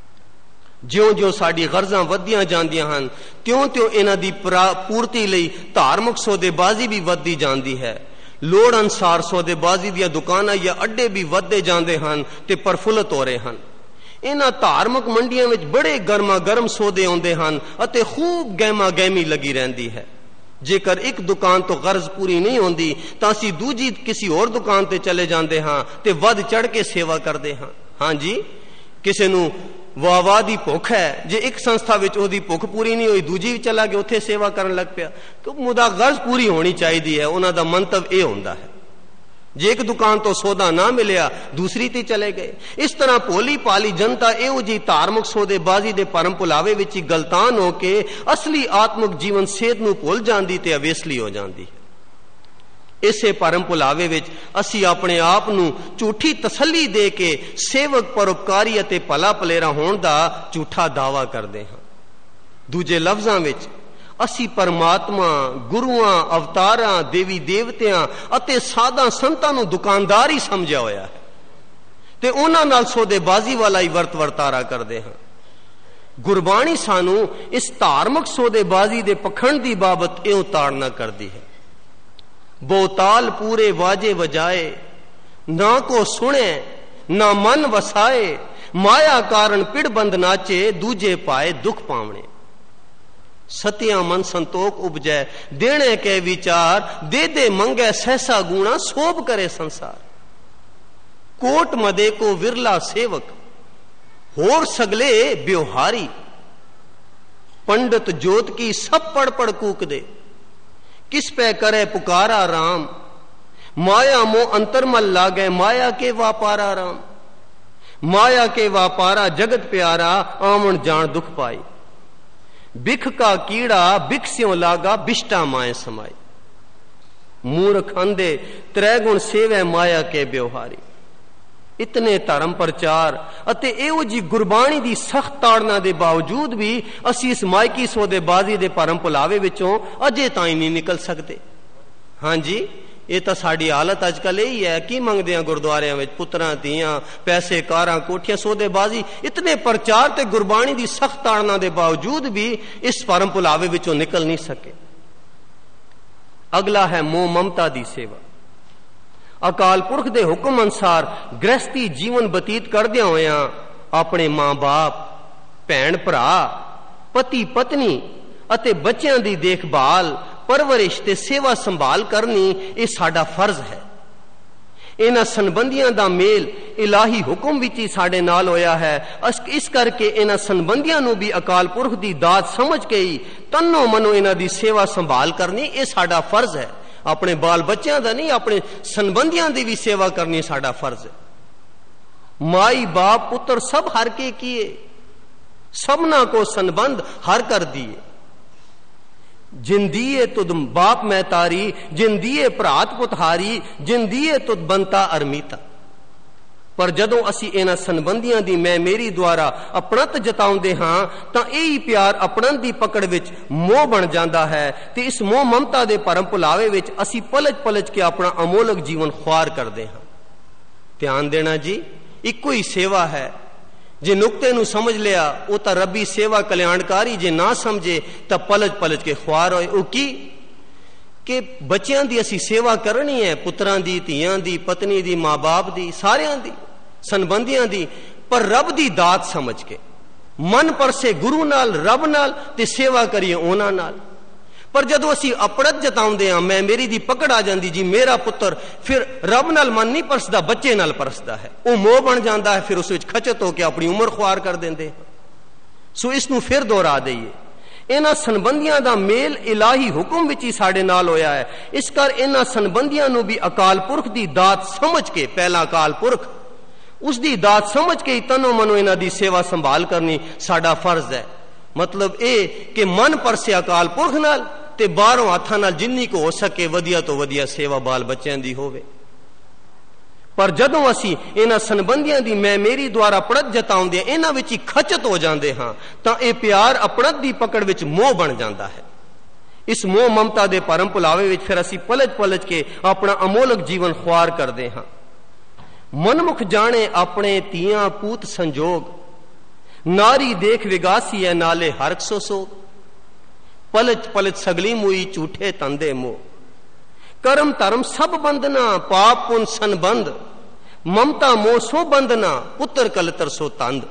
ज्यों ज्यों साड़ी गरजां वधियां जांदियां हन, त्यों त्यों इन्हां दी पूर्ति लई धार्मिक सौदेबाजी भी वधदी जांदी है। लोड़ अनुसार सौदेबाजी दियां दुकानां या अड्डे भी वधदे जांदे हन ते प्रफुल्लित हो रहे हन। इन्हां धार्मिक मंडियां विच बड़े गर्मा गर्म सौदे आउंदे हन अते खूब गहमा गहमी लगी रहिंदी है। जेकर एक दुकान तो गर्ज पूरी नहीं होंदी तां असीं दूजी किसी होर दुकान ते चले जांदे हां ते वध चढ़ के सेवा करदे हां। हाँ जी, किसी नूं ਵਾਹ ਦੀ ਭੁੱਖ ਹੈ, ਜੇ ਇੱਕ ਸੰਸਥਾ ਵਿੱਚ ਉਹਦੀ ਭੁੱਖ ਪੂਰੀ ਨਹੀਂ ਹੋਈ ਦੂਜੀ ਵਿੱਚ ਚਲਾ ਗਿਆ, ਉੱਥੇ ਸੇਵਾ ਕਰਨ ਲੱਗ ਪਿਆ, ਕਿ ਮੁਦਾ ਗਰਜ਼ ਪੂਰੀ ਹੋਣੀ ਚਾਹੀਦੀ ਹੈ। ਉਹਨਾਂ ਦਾ ਮੰਤਵ ਇਹ ਹੁੰਦਾ ਹੈ। ਜੇ ਇੱਕ ਦੁਕਾਨ ਤੋਂ ਸੌਦਾ ਨਾ ਮਿਲਿਆ ਦੂਸਰੀ ਤੇ ਚਲੇ ਗਏ। ਇਸ ਤਰ੍ਹਾਂ ਭੋਲੀ ਭਾਲੀ ਜਨਤਾ ਇਹੋ ਜਿਹੀ ਧਾਰਮਿਕ ਸੌਦੇਬਾਜ਼ੀ ਦੇ ਭਰਮ ਭੁਲਾਵੇ ਵਿੱਚ ਹੀ ਗਲਤਾਨ ਹੋ ਕੇ ਅਸਲੀ ਆਤਮਿਕ ਜੀਵਨ ਸੇਧ ਨੂੰ ਭੁੱਲ ਜਾਂਦੀ ਤੇ ਅਵੇਸਲੀ ਹੋ ਜਾਂਦੀ ਹੈ। ਇਸੇ ਭਰਮ ਭੁਲਾਵੇ ਵਿੱਚ ਅਸੀਂ ਆਪਣੇ ਆਪ ਨੂੰ ਝੂਠੀ ਤਸੱਲੀ ਦੇ ਕੇ ਸੇਵਕ ਪਰਉਪਕਾਰੀ ਅਤੇ ਭਲਾ ਭਲੇਰਾ ਹੋਣ ਦਾ ਝੂਠਾ ਦਾਅਵਾ ਕਰਦੇ ਹਾਂ। ਦੂਜੇ ਲਫ਼ਜ਼ਾਂ ਵਿੱਚ ਅਸੀਂ ਪਰਮਾਤਮਾ, ਗੁਰੂਆਂ, ਅਵਤਾਰਾਂ, ਦੇਵੀ ਦੇਵਤਿਆਂ ਅਤੇ ਸਾਧਾਂ ਸੰਤਾਂ ਨੂੰ ਦੁਕਾਨਦਾਰ ਹੀ ਸਮਝਿਆ ਹੋਇਆ ਹੈ ਤੇ ਉਹਨਾਂ ਨਾਲ ਸੌਦੇਬਾਜ਼ੀ ਵਾਲਾ ਹੀ ਵਰਤਾਰਾ ਕਰਦੇ ਹਾਂ। ਗੁਰਬਾਣੀ ਸਾਨੂੰ ਇਸ ਧਾਰਮਿਕ ਸੌਦੇਬਾਜ਼ੀ ਦੇ ਪਖੰਡ ਦੀ ਬਾਬਤ ਇਉਂ ਤਾੜਨਾ ਕਰਦੀ ਹੈ। ਬਹੁਤਾਲ ਪੂਰੇ ਵਾਜੇ ਵਜਾਏ, ਨਾ ਕੋ ਸੁਣੇ ਨਾ ਮਨ ਵਸਾਏ, ਮਾਇਆ ਕਾਰਨ ਪਿੜ ਬੰਦ ਨਾਚੇ, ਦੂਜੇ ਪਾਏ ਦੁੱਖ ਪਾਵਣੇ। ਸਤਿਆ ਮਨ ਸੰਤੋਖ ਉਪਜੈ, ਦੇਣੇ ਕੇ ਵਿਚਾਰ, ਦੇ ਦੇ ਮੰਗੇ ਸਹਿਸਾ ਗੁਣਾ, ਸੋਭ करे संसार। कोट मदे को विरला सेवक, होर सगले ब्योहारी, पंडित जोत की सब पढ़ पढ़ कूक दे, किस पे करे पुकारा राम, माया मोह अंतरमल लागे, माया के वापारा राम। माया के वापारा जगत प्यारा, आमन जान दुख पाई, बिख का कीड़ा बिख स्यों लागा, बिष्टा माए समाई। मूर्ख अंधे त्रैगुण सेवै, माया के व्यवहारी। इतने धर्म प्रचार ਅਤੇ ਇਹੋ ਜੀ ਗੁਰਬਾਣੀ ਦੀ ਸਖਤ ਤਾੜਨਾ ਦੇ ਬਾਵਜੂਦ ਵੀ ਅਸੀਂ ਇਸ ਮਾਇਕੀ ਸੌਦੇਬਾਜ਼ੀ ਦੇ ਭਰਮ ਭੁਲਾਵੇ ਵਿੱਚੋਂ ਅਜੇ ਤਾਈਂ ਨਹੀਂ ਨਿਕਲ ਸਕਦੇ। ਹਾਂਜੀ, ਇਹ ਤਾਂ ਸਾਡੀ ਹਾਲਤ ਅੱਜ ਕੱਲ ਇਹੀ ਹੈ। ਕੀ ਮੰਗਦੇ ਆ ਗੁਰਦੁਆਰਿਆਂ ਵਿੱਚ? ਪੁੱਤਰਾਂ ਧੀਆਂ, ਪੈਸੇ, ਕਾਰਾਂ, ਕੋਠੀਆਂ, ਸੌਦੇਬਾਜ਼ੀ। ਇਤਨੇ ਪ੍ਰਚਾਰ ਤੇ ਗੁਰਬਾਣੀ ਦੀ ਸਖਤ ਤਾੜਨਾ ਦੇ ਬਾਵਜੂਦ ਵੀ ਇਸ ਭਰਮ ਭੁਲਾਵੇ ਵਿੱਚੋਂ ਨਿਕਲ ਨਹੀਂ ਸਕੇ। ਅਗਲਾ ਹੈ ਮੋਹ ਮਮਤਾ ਦੀ ਸੇਵਾ। ਅਕਾਲ ਪੁਰਖ ਦੇ ਹੁਕਮ ਅਨੁਸਾਰ ਗ੍ਰਸਤੀ ਜੀਵਨ ਬਤੀਤ ਕਰਦਿਆਂ ਹੋਇਆਂ ਆਪਣੇ ਮਾਂ-ਬਾਪ, ਭੈਣ ਭਰਾ, ਪਤੀ ਪਤਨੀ ਅਤੇ ਬੱਚਿਆਂ ਦੀ ਦੇਖਭਾਲ, ਪਰਵਰਿਸ਼ ਤੇ ਸੇਵਾ ਸੰਭਾਲ ਕਰਨੀ ਇਹ ਸਾਡਾ ਫਰਜ਼ ਹੈ। ਇਹਨਾਂ ਸੰਬੰਧੀਆਂ ਦਾ ਮੇਲ ਇਲਾਹੀ ਹੁਕਮ ਵਿੱਚ ਹੀ ਸਾਡੇ ਨਾਲ ਹੋਇਆ ਹੈ। ਇਸ ਕਰਕੇ ਇਹਨਾਂ ਸੰਬੰਧੀਆਂ ਨੂੰ ਵੀ ਅਕਾਲ ਪੁਰਖ ਦੀ ਦਾਤ ਸਮਝ ਕੇ ਹੀ ਤਨੋ ਮਨੋ ਇਹਨਾਂ ਦੀ ਸੇਵਾ ਸੰਭਾਲ ਕਰਨੀ ਇਹ ਸਾਡਾ ਫਰਜ਼ ਹੈ। ਆਪਣੇ ਬਾਲ ਬੱਚਿਆਂ ਦਾ ਨਹੀਂ, ਆਪਣੇ ਸੰਬੰਧੀਆਂ ਦੀ ਵੀ ਸੇਵਾ ਕਰਨੀ ਸਾਡਾ ਫਰਜ਼ ਹੈ। ਮਾਈ ਬਾਪ ਪੁੱਤਰ ਸਭ ਹਰ ਕੇ ਕੀਏ, ਸਭਨਾ ਕੋ ਸੰਬੰਧ ਹਰ ਕਰ ਦੀਏ। ਜਿੰਦੀਏ ਤੁਧ ਬਾਪ ਮੈਂ ਤਾਰੀ, ਜਿੰਦੀਏ ਭਰਾਤ ਪੁਤਹਾਰੀ, ਜਿੰਦੀਏ ਤੁਧ ਬੰਤਾ ਅਰਮੀਤਾ। ਪਰ ਜਦੋਂ ਅਸੀਂ ਇਹਨਾਂ ਸੰਬੰਧੀਆਂ ਦੀ ਮੈਂ ਮੇਰੀ ਦੁਆਰਾ ਆਪਣਤ ਜਤਾਉਂਦੇ ਹਾਂ ਤਾਂ ਇਹੀ ਪਿਆਰ ਆਪਣਤ ਦੀ ਪਕੜ ਵਿੱਚ ਮੋਹ ਬਣ ਜਾਂਦਾ ਹੈ ਤੇ ਇਸ ਮੋਹ ਮਮਤਾ ਦੇ ਭਰਮ ਭੁਲਾਵੇ ਵਿੱਚ ਅਸੀਂ ਪਲਜ ਪਲਜ ਕੇ ਆਪਣਾ ਅਮੋਲਕ ਜੀਵਨ ਖੁਆਰ ਕਰਦੇ ਹਾਂ। ਧਿਆਨ ਦੇਣਾ ਜੀ, ਇੱਕੋ ਹੀ ਸੇਵਾ ਹੈ। ਜੇ ਨੁਕਤੇ ਨੂੰ ਸਮਝ ਲਿਆ ਉਹ ਤਾਂ ਰੱਬੀ ਸੇਵਾ ਕਲਿਆਣਕਾਰੀ, ਜੇ ਨਾ ਸਮਝੇ ਤਾਂ ਪਲਜ ਪਲਜ ਕੇ ਖੁਆਰ ਹੋਏ। ਉਹ ਕੀ ਕਿ ਬੱਚਿਆਂ ਦੀ ਅਸੀਂ ਸੇਵਾ ਕਰਨੀ ਹੈ, ਪੁੱਤਰਾਂ ਦੀ, ਧੀਆਂ ਦੀ, ਪਤਨੀ ਦੀ, ਮਾਂ-ਬਾਪ ਦੀ, ਸਾਰਿਆਂ ਦੀ, ਸੰਬੰਧੀਆਂ ਦੀ, ਪਰ ਰੱਬ ਦੀ ਦਾਤ ਸਮਝ ਕੇ ਮਨ ਪਰਸੇ ਗੁਰੂ ਨਾਲ, ਰੱਬ ਨਾਲ ਤੇ ਸੇਵਾ ਕਰੀਏ ਉਹਨਾਂ ਨਾਲ। ਪਰ ਜਦੋਂ ਅਸੀਂ ਆਪਣਤ ਜਤਾਉਂਦੇ ਹਾਂ, ਮੈਂ ਮੇਰੀ ਦੀ ਪਕੜ ਆ ਜਾਂਦੀ ਜੀ, ਮੇਰਾ ਪੁੱਤਰ, ਫਿਰ ਰੱਬ ਨਾਲ ਮਨ ਨਹੀਂ ਪਰਸਦਾ, ਬੱਚੇ ਨਾਲ ਪਰਸਦਾ ਹੈ। ਉਹ ਮੋਹ ਬਣ ਜਾਂਦਾ ਹੈ, ਫਿਰ ਉਸ ਵਿੱਚ ਖਚਤ ਹੋ ਕੇ ਆਪਣੀ ਉਮਰ ਖੁਆਰ ਕਰ ਦਿੰਦੇ। ਸੋ ਇਸ ਨੂੰ ਫਿਰ ਦੁਹਰਾ ਦਈਏ, ਇਹਨਾਂ ਸੰਬੰਧੀਆਂ ਦਾ ਮੇਲ ਇਲਾਹੀ ਹੁਕਮ ਵਿੱਚ ਹੀ ਸਾਡੇ ਨਾਲ ਹੋਇਆ ਹੈ। ਇਸ ਕਰ ਇਹਨਾਂ ਸੰਬੰਧੀਆਂ ਨੂੰ ਵੀ ਅਕਾਲ ਪੁਰਖ ਦੀ ਦਾਤ ਸਮਝ ਕੇ, ਪਹਿਲਾ ਅਕਾਲ ਪੁਰਖ, ਉਸ ਦੀ ਦਾਤ ਸਮਝ ਕੇ ਹੀ ਤਨੋ ਮਨੋ ਇਹਨਾਂ ਦੀ ਸੇਵਾ ਸੰਭਾਲ ਕਰਨੀ ਸਾਡਾ ਫਰਜ਼ ਹੈ। ਮਤਲਬ ਇਹ ਕਿ ਮਨ ਪਰਸੇ ਅਕਾਲ ਪੁਰਖ ਨਾਲ ਤੇ ਬਾਹਰੋਂ ਹੱਥਾਂ ਨਾਲ ਜਿੰਨੀ ਕੁ ਹੋ ਸਕੇ ਵਧੀਆ ਤੋਂ ਵਧੀਆ ਸੇਵਾ ਬਾਲ ਬੱਚਿਆਂ ਦੀ ਹੋਵੇ। ਪਰ ਜਦੋਂ ਅਸੀਂ ਇਹਨਾਂ ਸੰਬੰਧੀਆਂ ਦੀ ਮੈਂ ਮੇਰੀ ਦੁਆਰਾ ਪੜਤ ਜਤਾਉਂਦੇ ਹਾਂ, ਇਹਨਾਂ ਵਿੱਚ ਹੀ ਖਚਤ ਹੋ ਜਾਂਦੇ ਹਾਂ, ਤਾਂ ਇਹ ਪਿਆਰ ਆਪਣਤ ਦੀ ਪਕੜ ਵਿੱਚ ਮੋਹ ਬਣ ਜਾਂਦਾ ਹੈ। ਇਸ ਮੋਹ ਮਮਤਾ ਦੇ ਭਰਮ ਭੁਲਾਵੇ ਵਿੱਚ ਫਿਰ ਅਸੀਂ ਪਲਜ ਪਲਜ ਕੇ ਆਪਣਾ ਅਮੋਲਕ ਜੀਵਨ ਖੁਆਰ ਕਰਦੇ ਹਾਂ। ਮਨਮੁਖ ਜਾਣੇ ਆਪਣੇ ਧੀਆਂ ਪੂਤ ਸੰਜੋਗ, ਨਾਰੀ ਦੇਖ ਵਿਗਾਸੀ ਹੈ ਨਾਲੇ ਹਰਕ ਸੋ ਸੋਗ। ਪਲਜ ਪਲਜ ਸਗਲੀ ਮੂਈ ਝੂਠੇ ਤੰਦੇ ਮੋਹ, ਕਰਮ ਧਰਮ ਸਭ ਬੰਧਨਾ, ਪਾਪ ਪੁੰਨ ਸੰਬੰਧ, ਮਮਤਾ ਮੋਹ ਸੋ ਬੰਧਨਾ, ਪੁੱਤਰ ਕਲਤਰ ਸੋ ਤੰਦ।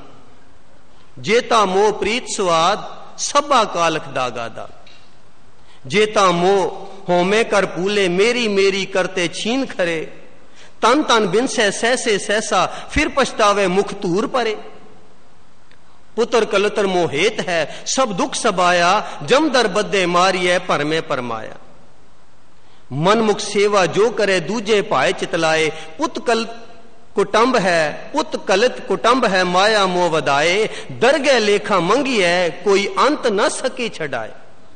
ਜੇਤਾ ਮੋਹ ਪ੍ਰੀਤ ਸਵਾਦ, ਸਭਾ ਕਾਲਖ ਦਾਗਾ ਦਾਗ। ਜੇਤਾ ਮੋਹ ਹੋਮੇ ਕਰ ਪੂਲੇ, ਮੇਰੀ ਮੇਰੀ ਕਰਤੇ ਛੀਨ ਖਰੇ। ਤਨ ਤਨ ਬਿਨਸੈ ਸਹਿਸੇ ਸਹਿਸਾ, ਫਿਰ ਪਛਤਾਵੇ ਮੁਖ ਧੂਰ ਪਰੇ। पुत्र कलतर मोहेत है, सब दुख सबाया, जमदर बद्दे मारिए परमे परमाया। मनमुख सेवा जो करे दूजे पाए चितलाए, पुत कल कुटुंब है, पुत कलित कुटुंब है, माया मोह वदाए, दरगह लेखा मंगी है, कोई अंत न सके छड़ाए।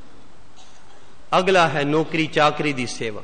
अगला है नौकरी चाकरी दी सेवा।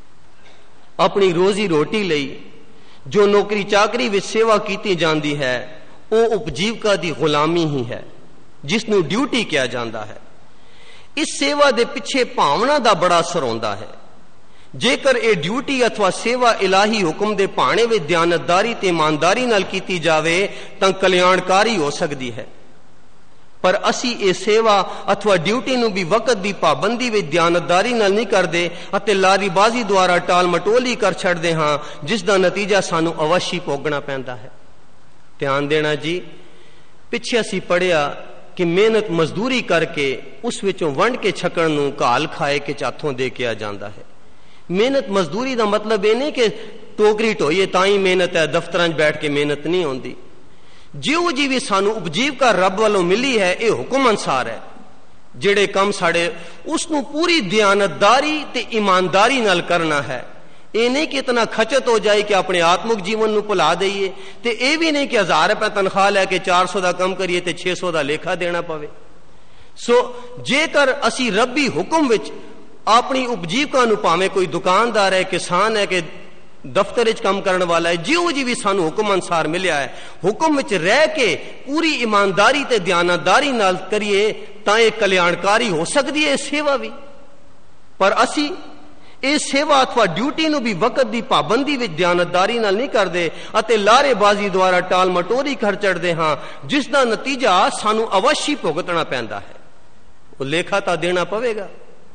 अपनी रोजी रोटी लई जो नौकरी चाकरी विच सेवा कीती जांदी है, वो उपजीविका दी गुलामी ही है, जिसनू ड्यूटी किया जाता है। इस सेवा दे पिछे भावना दा बड़ा असर होंदा है। जेकर ये ड्यूटी अथवा सेवा इलाही हुक्म दे भाणे विच दयानतदारी ते ईमानदारी नाल कीती जावे तां कल्याणकारी हो सकदी है। पर असी ये सेवा अथवा ड्यूटी नू भी वक्त दी पाबंदी विच दयानतदारी नाल नहीं करदे अते लारीबाजी द्वारा टाल मटोली कर छड़दे हां, जिस दा नतीजा सानू अवश्य भोगना पैंदा है। ध्यान देना जी, पिछे असी पढ़िया कि मेहनत मजदूरी करके उस विचों वंड के छकण नू घाल खाए के चाथों दे के आ जांदा है। मेहनत मजदूरी का मतलब यह नहीं कि टोकरी ढोईए ताई मेहनत है, दफ्तर बैठ के मेहनत नहीं होंदी। जिहो जी भी सानू उपजीविका रब वालों मिली है, यह हुक्म अनुसार है। जेड़े काम साड़े उसनू पूरी दयानतदारी ते ईमानदारी नाल करना है। ये नहीं कि इतना खचत हो जाए कि अपने आत्मिक जीवन नू भुला दईए, ते ये भी नहीं कि 1000 रुपए तनख्वाह लैके 400 का कम करिए ते 600 का लेखा देना पवे। सो जेकर असी रब्बी हुक्म विच अपनी उपजीविका नू, भावें कोई दुकानदार है, किसान है, कि दफ्तर च काम करने वाला है, जिहो जी भी सानू हुक्म अनुसार मिलिया है, हुक्म विच रह के पूरी ईमानदारी ते दयानतदारी नाल करिए तां ये कल्याणकारी हो सकदी है सेवा भी। पर असी ये सेवा अथवा ड्यूटी नू भी वक्त दी पाबंदी विच दयानतदारी नाल नहीं करदे अते लारेबाजी द्वारा टाल मटोरी कर चढ़दे हां, जिस दा नतीजा सानू अवश्य भुगतना पैंदा है। वो लेखा तां देना पवेगा।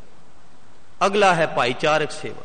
अगला है भाईचारक सेवा।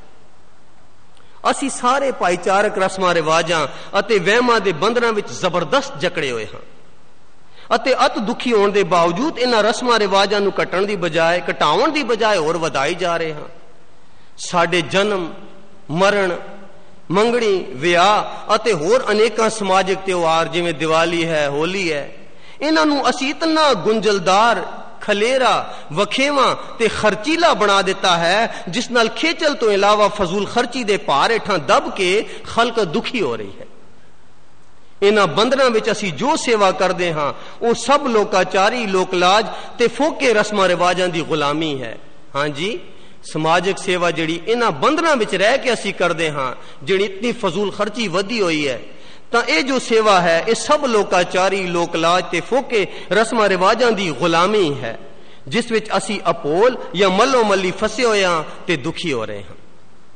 असी सारे भाईचारक रस्मां रिवाजां अते वहमां दे बंधनां विच जबरदस्त जकड़े होए हां अते अत दुखी होने के बावजूद इन्हां रस्मां रिवाजां नूं घटण दी बजाय, घटाउण दी बजाय होर वधाई जा रहे हां। साडे जन्म, मरण, मंगणी, विआह अते होर अनेकां समाजिक त्योहार जिवें दिवाली है, होली है, इन्हां नूं असी इतना गुंजलदार, खलेरा, वखेवा ते खर्चीला बना दिता है, जिस नाल खेचल तो इलावा फजूल खर्ची दे भार हेठां दब के खल्क दुखी हो रही है। इन्हां बंधनां विच असी जो सेवा करदे हां वो सब लोकाचारी, लोकलाज ते फोके रस्मां रिवाजां दी गुलामी है। हां जी, समाजिक सेवा जिहड़ी इन्हां बंधनां विच रह के असी करदे हां, जिहड़ी इतनी फजूल खर्ची वधी होई है, तां ये जो सेवा है ये सब लोकाचारी, लोकलाज ते फोके रस्मां रिवाजां दी गुलामी है, जिस विच असी अपोल या मल्लो मल्ली फसे होए हां ते दुखी हो रहे हां।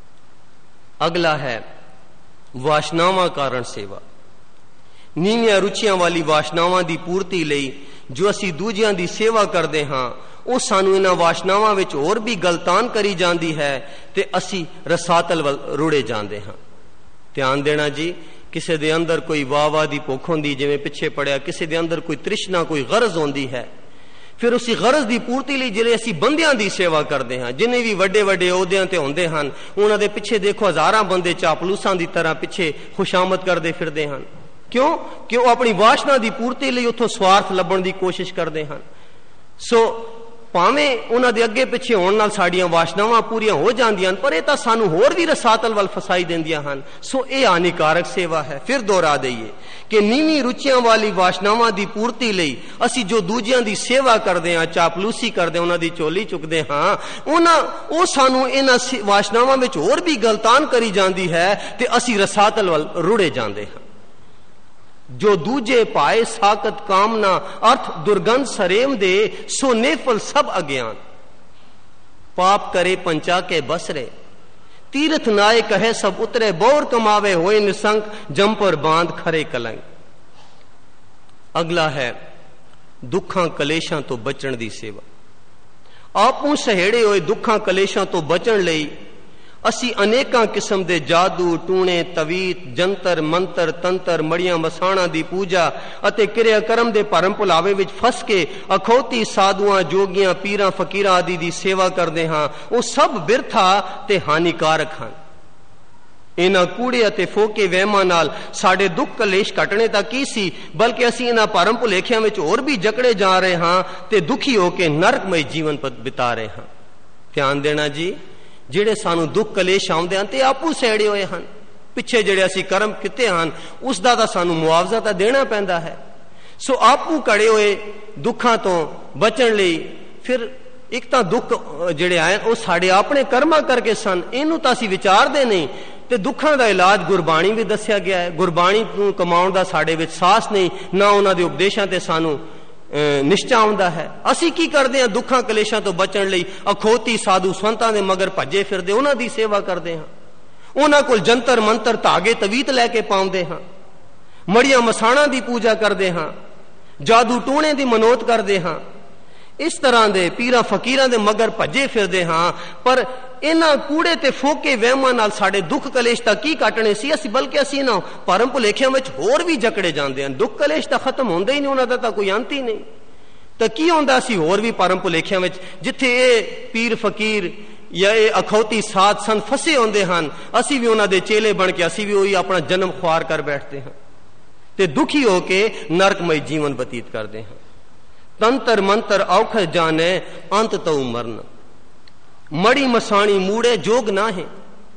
अगला है वासनावां कारण सेवा। नीवियां रुचियां वाली वासनावां दी पूर्ति लई जो असी दूजियां दी सेवा करदे हां, वो सानू इन्हां वासनावां विच होर भी गलतान करी जांदी है ते असी रसातल वल रुड़े जांदे हां। ध्यान देना जी, किसी दे अंदर कोई वाह दी भुख होंदी, जिवें पिछे पढ़िया, किसी दे अंदर कोई तृष्णा, कोई गरज होंदी है, फिर उसी गरज दी पूर्ति लई जिहड़े असी बंदियां दी सेवा करदे हां, जिन्हें भी वड्डे वड्डे अहुदियां ते हुंदे हन, उन्हां दे पिछे देखो हज़ारां बंदे चापलूसां दी तरह पिछे खुशामद करदे फिरदे हन। क्यों? कि वह अपनी वासना की पूर्ति लई उत्थों स्वार्थ लभण की कोशिश करते हैं। सो भावें उन्हां दे अगे पिछे होण नाल साडीआं वासनावां पूरीआं हो जांदियां, पर ये तां सानू होर भी रसातल वल फसाई दिंदियां हन। सो यह हानिकारक सेवा है। फिर दोहरा दईए कि नीवीं रुचियां वाली वासनावां की पूर्ति लई असी जो दूजियां दी सेवा करदे हां, चापलूसी करदे, उन्हां दी चोली चुकदे हां, उन्हां सानू इन्हां वासनावां विच होर भी गलतान करी जांदी है ते असी रसातल वल रुड़े जांदे हां। जो दूजे पाए साकत कामना अर्थ दुर्गंध सरेम दे, सो नेफल सब अज्ञान। पाप करे पंचा के बसरे, तीर्थ नाए कहे सब उतरे, बोर कमावे होए निसंक, जम पर बांध खरे कलंग। अगला है दुखां कलेशां तो बचण दी सेवा। आपू सहेड़े होए दुखां कलेशां तो बचण लई असी अनेकां किस्म दे जादू, टूणे, तवीत, जंतर मंतर, तंत्र, मड़ियां मसाणा दी पूजा अते क्रिया कर्म दे भरम भुलावे विच फस के अखौती साधुआं, जोगियां, पीरां, फकीरां आदि दी सेवा करदे हां। वो सब बिरथा ते हानिकारक हन। इन्हां कूड़े अते फोके वहमां नाल साडे दुख कलेश घटने तक की सी, बल्कि असीं इन्हां भरम भुलेखियां विच होर भी जकड़े जा रहे हां ते दुखी होके नरकमय जीवन बिता रहे हां। ध्यान देना जी, ਜਿਹੜੇ ਸਾਨੂੰ ਦੁੱਖ ਕਲੇਸ਼ ਆਉਂਦੇ ਹਨ ਤੇ ਆਪੂ ਸਹਿੜੇ ਹੋਏ ਹਨ। ਪਿੱਛੇ ਜਿਹੜੇ ਅਸੀਂ ਕਰਮ ਕੀਤੇ ਹਨ ਉਸ ਦਾ ਤਾਂ ਸਾਨੂੰ ਮੁਆਵਜ਼ਾ ਤਾਂ ਦੇਣਾ ਪੈਂਦਾ ਹੈ। ਸੋ ਆਪੂ ਘੜੇ ਹੋਏ ਦੁੱਖਾਂ ਤੋਂ ਬਚਣ ਲਈ ਫਿਰ ਇੱਕ ਤਾਂ ਦੁੱਖ ਜਿਹੜੇ ਆਏ ਉਹ ਸਾਡੇ ਆਪਣੇ ਕਰਮਾਂ ਕਰਕੇ ਸਨ, ਇਹਨੂੰ ਤਾਂ ਅਸੀਂ ਵਿਚਾਰਦੇ ਨਹੀਂ। ਤੇ ਦੁੱਖਾਂ ਦਾ ਇਲਾਜ ਗੁਰਬਾਣੀ ਵੀ ਦੱਸਿਆ ਗਿਆ ਹੈ। ਗੁਰਬਾਣੀ ਨੂੰ ਕਮਾਉਣ ਦਾ ਸਾਡੇ ਵਿੱਚ ਸਾਹਸ ਨਹੀਂ, ਨਾ ਉਹਨਾਂ ਦੇ ਉਪਦੇਸ਼ਾਂ ਤੇ ਸਾਨੂੰ ਨਿਸ਼ਚਾ ਆਉਂਦਾ ਹੈ। ਅਸੀਂ ਕੀ ਕਰਦੇ ਹਾਂ? ਦੁੱਖਾਂ ਕਲੇਸ਼ਾਂ ਤੋਂ ਬਚਣ ਲਈ ਅਖੋਤੀ ਸਾਧੂ ਸੰਤਾਂ ਦੇ ਮਗਰ ਭੱਜੇ ਫਿਰਦੇ, ਉਹਨਾਂ ਦੀ ਸੇਵਾ ਕਰਦੇ ਹਾਂ, ਉਹਨਾਂ ਕੋਲ ਜੰਤਰ ਮੰਤਰ ਧਾਗੇ ਤਵੀਤ ਲੈ ਕੇ ਪਾਉਂਦੇ ਹਾਂ, ਮੜੀਆਂ ਮਸਾਣਾਂ ਦੀ ਪੂਜਾ ਕਰਦੇ ਹਾਂ, ਜਾਦੂ ਟੂਣੇ ਦੀ ਮਨੋਤ ਕਰਦੇ ਹਾਂ, ਇਸ ਤਰ੍ਹਾਂ ਦੇ ਪੀਰਾਂ ਫਕੀਰਾਂ ਦੇ ਮਗਰ ਭੱਜੇ ਫਿਰਦੇ ਹਾਂ। ਪਰ ਇਹਨਾਂ ਕੂੜੇ ਤੇ ਫੋਕੇ ਵਹਿਮਾਂ ਨਾਲ ਸਾਡੇ ਦੁੱਖ ਕਲੇਸ਼ ਤਾਂ ਕੀ ਕੱਟਣੇ ਸੀ ਅਸੀਂ, ਬਲਕਿ ਅਸੀਂ ਇਹਨਾਂ ਭਰਮ ਭੁਲੇਖਿਆਂ ਵਿੱਚ ਹੋਰ ਵੀ ਜਕੜੇ ਜਾਂਦੇ ਹਾਂ। ਦੁੱਖ ਕਲੇਸ਼ ਤਾਂ ਖਤਮ ਹੁੰਦੇ ਹੀ ਨਹੀਂ, ਉਹਨਾਂ ਦਾ ਤਾਂ ਕੋਈ ਅੰਤ ਹੀ ਨਹੀਂ। ਤਾਂ ਕੀ ਹੁੰਦਾ, ਅਸੀਂ ਹੋਰ ਵੀ ਭਰਮ ਭੁਲੇਖਿਆਂ ਵਿੱਚ, ਜਿੱਥੇ ਇਹ ਪੀਰ ਫਕੀਰ ਜਾਂ ਇਹ ਅਖੌਤੀ ਸਾਧ ਸੰਤ ਫਸੇ ਹੁੰਦੇ ਹਨ, ਅਸੀਂ ਵੀ ਉਹਨਾਂ ਦੇ ਚੇਲੇ ਬਣ ਕੇ ਅਸੀਂ ਵੀ ਉਹੀ ਆਪਣਾ ਜਨਮ ਖੁਆਰ ਕਰ ਬੈਠਦੇ ਹਾਂ ਤੇ ਦੁਖੀ ਹੋ ਕੇ ਨਰਕਮਈ ਜੀਵਨ ਬਤੀਤ ਕਰਦੇ ਹਾਂ। तंत्र मंत्र औखर जाने अंत तो मरन, मड़ी मसाणी मूड़े जोग ना है।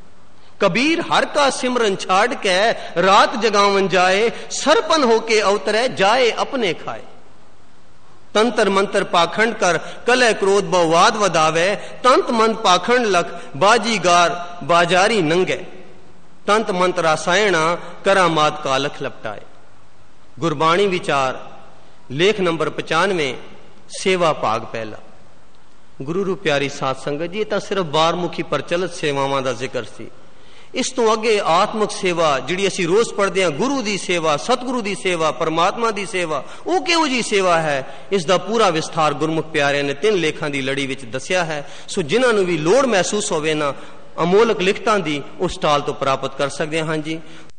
कबीर हर का सिमरन छाड़ के रात जगावन जाए, सरपन होके अवतरे जाए अपने खाए। तंत्र मंत्र पाखंड कर कलह क्रोध बवाद वदावे, तंत मंत्र पाखंड लख बाजीगार बाजारी नंगे। तंत मंत्र रासायणा करामात कालख लपटाए। गुरबाणी विचार लेख नंबर 95 सेवा भाग पहला। गुरु रू प्यारी साध संगत जी, तो सिर्फ बारमुखी प्रचलित सेवावां दा जिक्र सी। इस तो अगे आत्मक सेवा जिहड़ी असीं रोज पढ़दे हां, गुरु दी सेवा, सतगुरु दी सेवा, परमात्मा दी सेवा, वो किहो जी सेवा है, इसका पूरा विस्तार गुरमुख प्यारिਆਂ ने 3 लेखां दी लड़ी विच दस्सिया है। सो जिन्हां नूं भी लोड़ महसूस होवे ना अमोलक लिखतां दी उस स्टाल तो प्राप्त कर सकते हैं। हाँ जी,